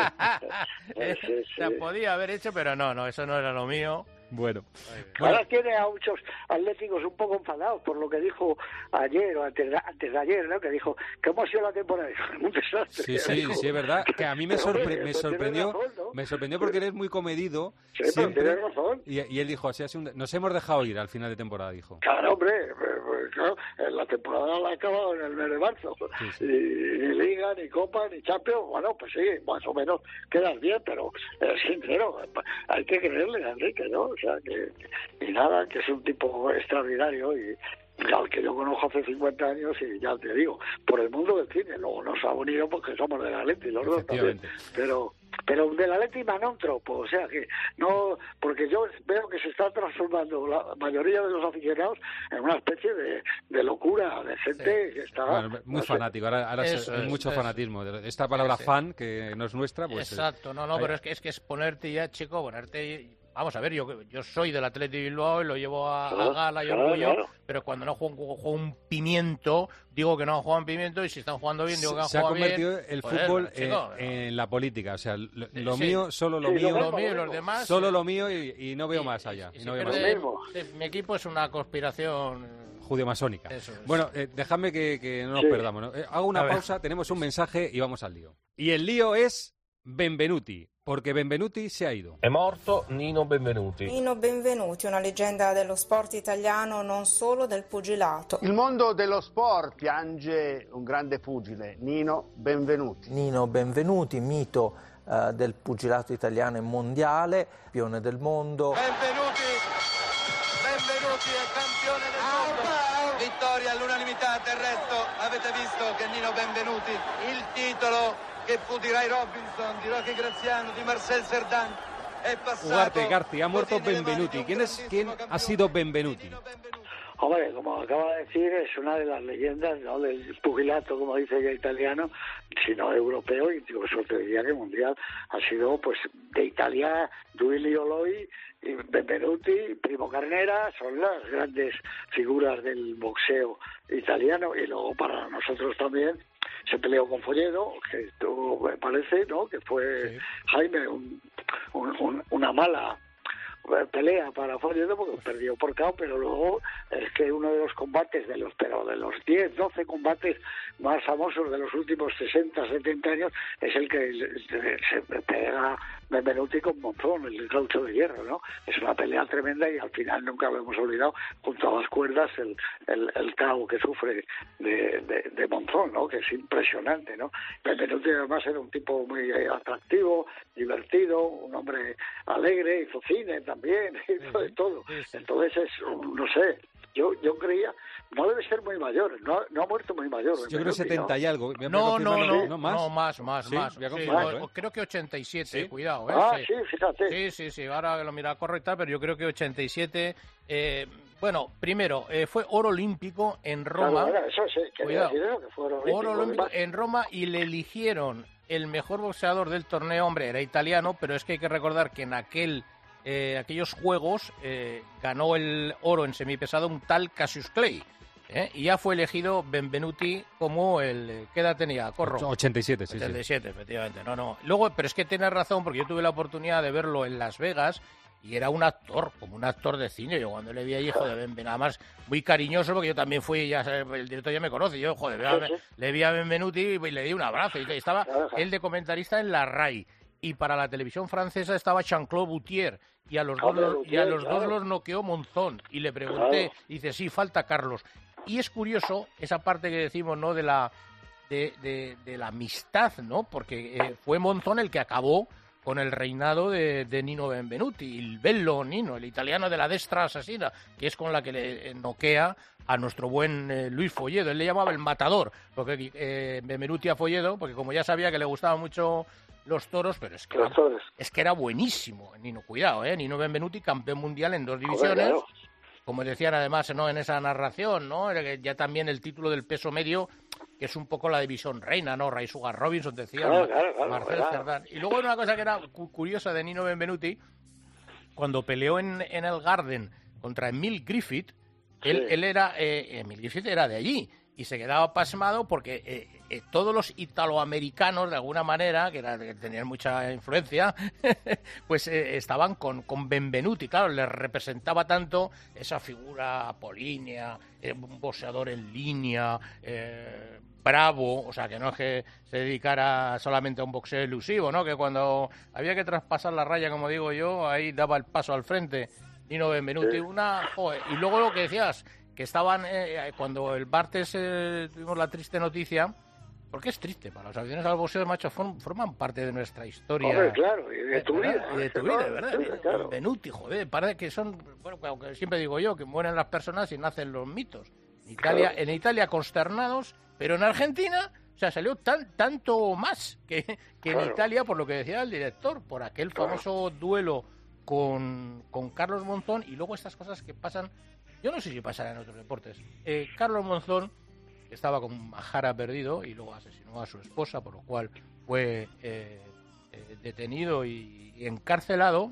Speaker 6: sí, sí, sí.
Speaker 7: O sea, podía haber hecho, pero no, no, eso no era lo mío.
Speaker 4: Bueno.
Speaker 6: Ahora tiene a muchos atléticos un poco enfadados por lo que dijo ayer o antes, antes de ayer, ¿no? Que dijo que hemos sido la temporada. Un desastre.
Speaker 4: Sí, sí,
Speaker 6: dijo.
Speaker 4: sí, es verdad. Que a mí me,
Speaker 6: Pero,
Speaker 4: sorpre
Speaker 6: hombre,
Speaker 4: me
Speaker 6: pues
Speaker 4: sorprendió,
Speaker 6: razón, ¿no?
Speaker 4: me sorprendió porque él es muy comedido.
Speaker 6: Sí,
Speaker 4: siempre,
Speaker 6: pero tiene razón.
Speaker 4: Y, y él dijo, así, así un... nos hemos dejado ir al final de temporada, dijo.
Speaker 6: Claro, hombre, pues, claro, la temporada la ha acabado en el mes de marzo. Sí, sí. Y, ni Liga, ni Copa, ni Champions, bueno, pues sí, más o menos quedas bien, pero es sincero, hay que creerle a Enrique, ¿no? O sea, que, y nada, que es un tipo extraordinario y al que yo conozco hace cincuenta años y ya te digo, por el mundo del cine, luego nos ha unido porque somos de la Atleti, los dos también, pero pero de la Atleti manóntropo, o sea que no, porque yo veo que se está transformando la mayoría de los aficionados en una especie de, de locura, de gente sí. que está...
Speaker 4: Bueno, muy
Speaker 6: no
Speaker 4: fanático,
Speaker 6: sé.
Speaker 4: ahora, ahora
Speaker 7: Eso
Speaker 4: es,
Speaker 7: es,
Speaker 4: mucho
Speaker 7: eso.
Speaker 4: fanatismo. Esta palabra
Speaker 7: Sí.
Speaker 4: fan, que no es nuestra, pues...
Speaker 7: Exacto, no, no, pero es que es que es ponerte ya, chico, ponerte... Vamos a ver, yo yo soy del Atleti Bilbao y lo llevo a,
Speaker 6: Claro,
Speaker 7: a gala y
Speaker 6: claro,
Speaker 7: orgullo,
Speaker 6: claro.
Speaker 7: pero cuando no juegan juego un pimiento, digo que no han jugado un pimiento, y si están jugando bien, digo que han
Speaker 4: se ha
Speaker 7: jugado bien.
Speaker 4: convertido el
Speaker 7: Joder,
Speaker 4: fútbol
Speaker 7: chico,
Speaker 4: eh,
Speaker 7: no.
Speaker 4: en la política, o sea, lo, lo
Speaker 7: Sí.
Speaker 4: mío, solo lo
Speaker 6: Sí,
Speaker 4: mío,
Speaker 7: Lo mío y los demás.
Speaker 4: solo lo mío y, y no veo más allá.
Speaker 7: Y
Speaker 4: y
Speaker 7: si
Speaker 4: no veo
Speaker 7: pierde-
Speaker 4: más allá.
Speaker 7: sí, mi equipo es una conspiración.
Speaker 4: Judeo-masónica.
Speaker 7: Eso es.
Speaker 4: Bueno, eh, dejadme que, que no nos
Speaker 6: Sí.
Speaker 4: perdamos, ¿no? Eh, hago una
Speaker 7: A ver.
Speaker 4: pausa, tenemos un mensaje y vamos al lío. Y el lío es Benvenuti, porque Benvenuti se ha ido.
Speaker 8: È morto Nino Benvenuti.
Speaker 9: Nino Benvenuti, una leggenda dello sport italiano, non solo del pugilato.
Speaker 10: Il mondo dello sport piange un grande pugile, Nino Benvenuti.
Speaker 11: Nino Benvenuti, mito eh, del pugilato italiano e mondiale, campione del mondo.
Speaker 12: Benvenuti, Benvenuti è campione del mondo. Vittoria all'unanimità, del resto avete visto che Nino Benvenuti, il titolo che fu di Ray Robinson, di Rocky Graziano, di Marcel Cerdan, è passato.
Speaker 4: Ugarte, Garci, ha muerto Benvenuti. ¿Quién, es, ¿Quién ha sido Benvenuti?
Speaker 6: Hombre, como acaba de decir, es una de las leyendas, ¿no?, del pugilato, como dice ya italiano, sino europeo, y digo, eso te diría que mundial. Ha sido, pues, de Italia, Duilio Oloi, y Benvenuti, Primo Carnera, son las grandes figuras del boxeo italiano, y luego para nosotros también se peleó con Folledo, que tú, me parece, ¿no?, que fue sí. Jaime un, un, un, una mala pelea para Folledo porque perdió por K O, pero luego es que uno de los combates de los pero de los diez, doce combates más famosos de los últimos sesenta, setenta años es el que se pega Benvenuti con Monzón, el gaucho de hierro, ¿no? Es una pelea tremenda y al final nunca lo hemos olvidado, junto a las cuerdas, el, el, el K O que sufre de, de, de Monzón, ¿no? Que es impresionante, ¿no? Benvenuti además era un tipo muy atractivo, divertido, un hombre alegre, hizo cine también, hizo de todo. Entonces es, no sé, yo yo creía, no debe ser muy mayor, no, no ha muerto muy mayor.
Speaker 4: Yo creo setenta
Speaker 6: ¿no?
Speaker 4: y algo.
Speaker 7: No, no, no,
Speaker 4: no, más,
Speaker 7: no, más, más,
Speaker 4: ¿Sí?
Speaker 7: más.
Speaker 4: Sí,
Speaker 7: sí,
Speaker 4: ¿eh?
Speaker 7: Creo que ochenta y siete, ¿Sí? cuidado. ¿eh?
Speaker 6: Ah,
Speaker 7: sí.
Speaker 6: sí, fíjate.
Speaker 7: Sí, sí, sí, ahora lo mira corro y tal, pero yo creo que ochenta y siete... Eh, bueno, primero, eh, fue oro olímpico en Roma.
Speaker 6: Claro, bueno, eso sí,
Speaker 7: Cuidado.
Speaker 6: Decir eso, que fue oro olímpico,
Speaker 7: oro olímpico en Roma, y le eligieron el mejor boxeador del torneo. Hombre, era italiano, pero es que hay que recordar que en aquel eh, aquellos juegos eh, ganó el oro en semipesado un tal Cassius Clay. ¿Eh? Y ya fue elegido Benvenuti como el... ¿Qué edad tenía? Corro.
Speaker 4: ochenta y siete, sí,
Speaker 7: ochenta y siete,
Speaker 4: sí.
Speaker 7: efectivamente. No, no. Luego, pero es que tienes razón, porque yo tuve la oportunidad de verlo en Las Vegas y era un actor, como un actor de cine. Yo cuando le vi ahí, joder, Benvenuti, nada más muy cariñoso, porque yo también fui, ya el director ya me conoce, yo, joder, sí, sí. le vi a Benvenuti y le di un abrazo, y estaba él de comentarista en la R A I, y para la televisión francesa estaba Jean-Claude Boutier, y a los, dos, los, y a los claro. dos los noqueó Monzón, y le pregunté, claro. y dice, sí, falta Carlos. Y es curioso esa parte que decimos, ¿no?, de la, de, de, de la amistad, ¿no?, porque eh, fue Monzón el que acabó con el reinado de, de Nino Benvenuti, el bello Nino, el italiano de la destra asesina, que es con la que le noquea a nuestro buen eh, Luis Folledo. Él le llamaba el matador, porque eh, Benvenuti a Folledo, porque como ya sabía que le gustaban mucho los toros, pero es que, era, es que era buenísimo Nino, cuidado, ¿eh? Nino Benvenuti, campeón mundial en dos divisiones, Joder, claro. como decían además, ¿no?, en esa narración, ¿no?, ya también el título del peso medio, que es un poco la división reina, ¿no? Ray Sugar Robinson decía,
Speaker 6: claro, claro, claro,
Speaker 7: Marcel
Speaker 6: claro.
Speaker 7: Cerdán. Y luego una cosa que era cu curiosa de Nino Benvenuti, cuando peleó en, en el Garden contra Emil Griffith, sí. él, él era, eh, Emil Griffith era de allí, y se quedaba pasmado porque eh, eh, todos los italoamericanos, de alguna manera, que, era, que tenían mucha influencia, pues eh, estaban con, con Benvenuti. Claro, les representaba tanto esa figura apolínea, eh, un boxeador en línea, eh, bravo, o sea, que no es que se dedicara solamente a un boxeo elusivo, ¿no?, que cuando había que traspasar la raya, como digo yo, ahí daba el paso al frente Nino Benvenuti. Sí. Una, joder, y luego lo que decías, que estaban, eh, cuando el martes eh, tuvimos la triste noticia, porque es triste, para los aficionados al boxeo, macho, form, forman parte de nuestra historia.
Speaker 6: Hombre, claro, y de tu vida.
Speaker 7: Y de tu vida, ¿verdad? Sí, claro. Benvenuti, joder, parece que son, bueno, aunque siempre digo yo, que mueren las personas y nacen los mitos. En Italia, claro. en Italia consternados, pero en Argentina, o sea, salió tan, tanto más que, que claro. en Italia, por lo que decía el director, por aquel famoso claro. duelo con, con Carlos Monzón, y luego estas cosas que pasan. Yo no sé si pasará en otros deportes. Eh, Carlos Monzón estaba con Majara perdido y luego asesinó a su esposa, por lo cual fue eh, eh, detenido y, y encarcelado.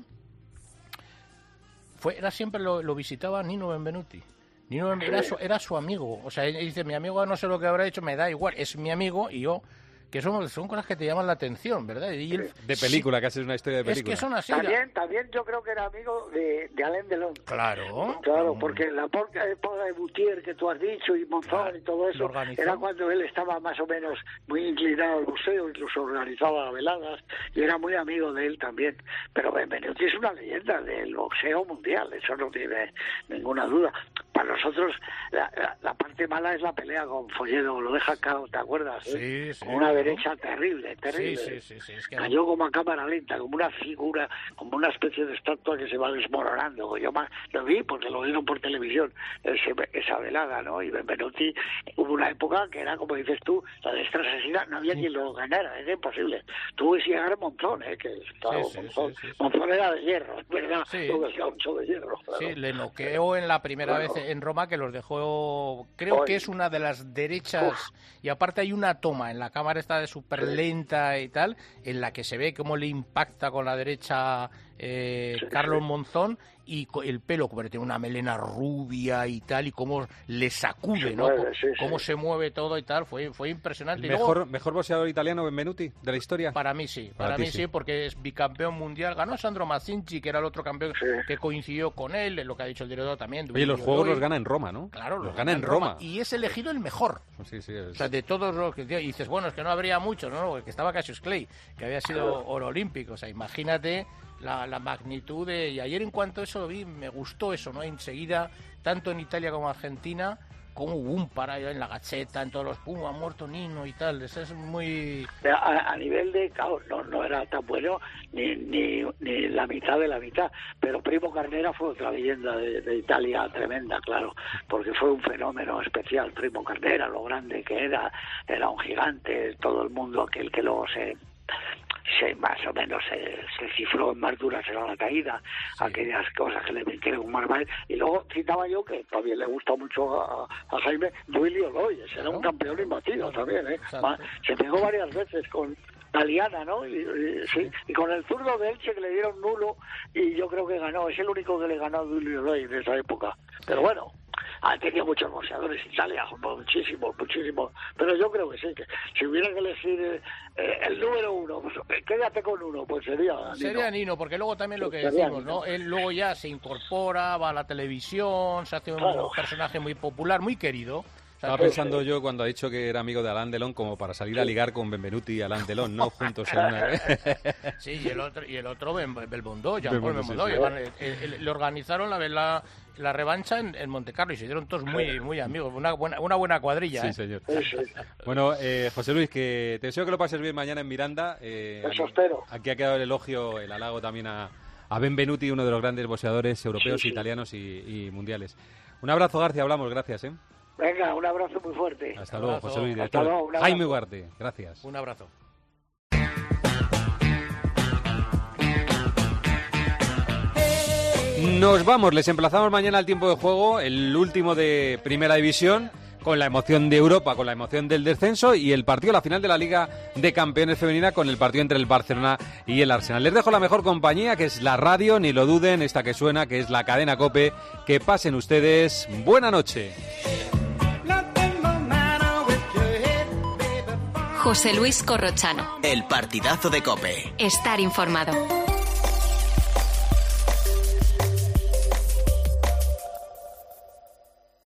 Speaker 7: Fue, era siempre lo, lo visitaba Nino Benvenuti. Nino Benvenuti era su, era su amigo. O sea, él dice, mi amigo no sé lo que habrá hecho, me da igual, es mi amigo y yo... que son, son cosas que te llaman la atención, ¿verdad? Y él,
Speaker 4: de película,
Speaker 7: sí,
Speaker 4: casi es una historia de película.
Speaker 7: Es que son así.
Speaker 6: También, también yo creo que era amigo de, de Alain Delon.
Speaker 7: Claro.
Speaker 6: Claro, porque en la época de Boutier que tú has dicho, y Monzón claro, y todo eso, era cuando él estaba más o menos muy inclinado al boxeo, incluso organizaba veladas, y era muy amigo de él también. Pero Benvenuti es una leyenda del boxeo mundial, eso no tiene ninguna duda. Para nosotros, la, la, la parte mala es la pelea con Folledo, lo deja cao, ¿te acuerdas?
Speaker 7: Sí,
Speaker 6: eh?
Speaker 7: sí.
Speaker 6: Con una derecha terrible, terrible.
Speaker 7: Sí, sí, sí, sí, es que
Speaker 6: Cayó no... como a cámara lenta, como una figura, como una especie de estatua que se va desmoronando. Yo más lo vi porque lo vieron por televisión, ese, esa velada, ¿no? Y Benvenuti, hubo una época que era, como dices tú, la de esta asesina, no había sí. quien lo ganara, era imposible. Tuvo que llegar a Monzón, ¿eh? Que estaba
Speaker 7: sí, sí,
Speaker 6: Monzón.
Speaker 7: Sí, sí, sí.
Speaker 6: Monzón era de hierro, es verdad,
Speaker 7: sí.
Speaker 6: tuvo que ser mucho de hierro. Claro.
Speaker 7: Sí, le noqueó en la primera bueno. vez en Roma, que los dejó, creo Hoy. que es una de las derechas, Uf. y aparte hay una toma en la cámara esta de súper lenta y tal, en la que se ve cómo le impacta con la derecha eh, sí, Carlos sí. Monzón, y el pelo, como tiene una melena rubia y tal, y cómo le sacude, se ¿no? Mueve, sí, cómo sí. se mueve todo y tal, fue fue impresionante.
Speaker 4: ¿Mejor,
Speaker 7: luego,
Speaker 4: ¿Mejor boxeador italiano Benvenuti de la historia?
Speaker 7: Para mí sí, para, para mí sí. sí, porque es bicampeón mundial. Ganó Sandro Mazzini, que era el otro campeón sí. que coincidió con él, lo que ha dicho el director también.
Speaker 4: Oye, los juegos los gana en Roma, ¿no?
Speaker 7: Claro, los,
Speaker 4: los gana en Roma. Roma.
Speaker 7: Y es elegido el mejor.
Speaker 4: Sí, sí, es...
Speaker 7: O sea, de todos los que... Y dices, bueno, es que no habría muchos, ¿no? Que estaba Cassius Clay, que había sido oro olímpico. O sea, imagínate... La, la magnitud de... Y ayer en cuanto a eso lo vi, me gustó eso, ¿no? Enseguida, tanto en Italia como en Argentina, como hubo un parado en la Gaceta, en todos los... ¡Pum! Ha muerto Nino y tal. Eso es muy...
Speaker 6: A, a nivel de... Claro, no, no era tan bueno ni, ni, ni la mitad de la mitad. Pero Primo Carnera fue otra leyenda de, de Italia tremenda, claro. Porque fue un fenómeno especial. Primo Carnera, lo grande que era. Era un gigante. Todo el mundo, aquel que luego se... se más o menos se, se cifró en más duras era la caída, sí. aquellas cosas que le metieron más mal. Y luego citaba yo, que también le gusta mucho a, a Jaime, Duilio Loy, ese era un campeón imbatido también, ¿eh? Ma, se pegó varias veces con Taliana, ¿no? Y, y, sí. y con el zurdo de Elche que le dieron nulo, y yo creo que ganó, es el único que le ganó a Duilio Loy en esa época. Pero bueno, ha tenido muchos boxeadores Italia, muchísimos, muchísimos, pero yo creo que sí, que si hubiera que elegir eh, eh, el número uno, pues, quédate con uno, pues sería Nino.
Speaker 7: Sería Nino, porque luego también lo que
Speaker 6: Sería
Speaker 7: decimos,
Speaker 6: Nino.
Speaker 7: ¿no? Él luego ya se incorpora, va a la televisión, se hace un
Speaker 6: Claro.
Speaker 7: personaje muy popular, muy querido. O sea,
Speaker 4: Estaba pensando yo cuando ha dicho que era amigo de Alain Delon como para salir a ligar con Benvenuti y Alain Delon, ¿no? Juntos en una...
Speaker 7: Sí, y el otro, y el otro Ben- Belmondo, Jean-Paul
Speaker 4: Belmondo, sí,
Speaker 7: Belmondo.
Speaker 4: sí.
Speaker 7: Llevan- eh, eh, Le organizaron la, la, la revancha en, en Monte Carlo y se dieron todos muy, muy amigos. Una buena, una buena cuadrilla,
Speaker 4: Sí,
Speaker 7: ¿eh?
Speaker 4: señor. Bueno, eh, José Luis, que te deseo que lo pases bien mañana en Miranda. Eh,
Speaker 6: Eso espero.
Speaker 4: Aquí ha quedado el elogio, el halago también a, a Benvenuti, uno de los grandes boxeadores europeos,
Speaker 6: Sí, sí.
Speaker 4: italianos y, y mundiales. Un abrazo, García, hablamos, gracias. ¿eh?
Speaker 6: Venga, un abrazo muy fuerte.
Speaker 4: Hasta luego,
Speaker 7: abrazo.
Speaker 4: José Luis,
Speaker 6: Hasta
Speaker 4: director.
Speaker 6: luego, un abrazo.
Speaker 4: Jaime Ugarte, gracias.
Speaker 7: Un abrazo.
Speaker 4: Nos vamos, les emplazamos mañana al tiempo de juego, el último de Primera División, con la emoción de Europa, con la emoción del descenso y el partido, la final de la Liga de Campeones Femenina, con el partido entre el Barcelona y el Arsenal. Les dejo la mejor compañía, que es la radio, ni lo duden, esta que suena, que es la cadena COPE. Que pasen ustedes, buena noche.
Speaker 23: José Luis Corrochano.
Speaker 29: El partidazo de COPE.
Speaker 23: Estar informado.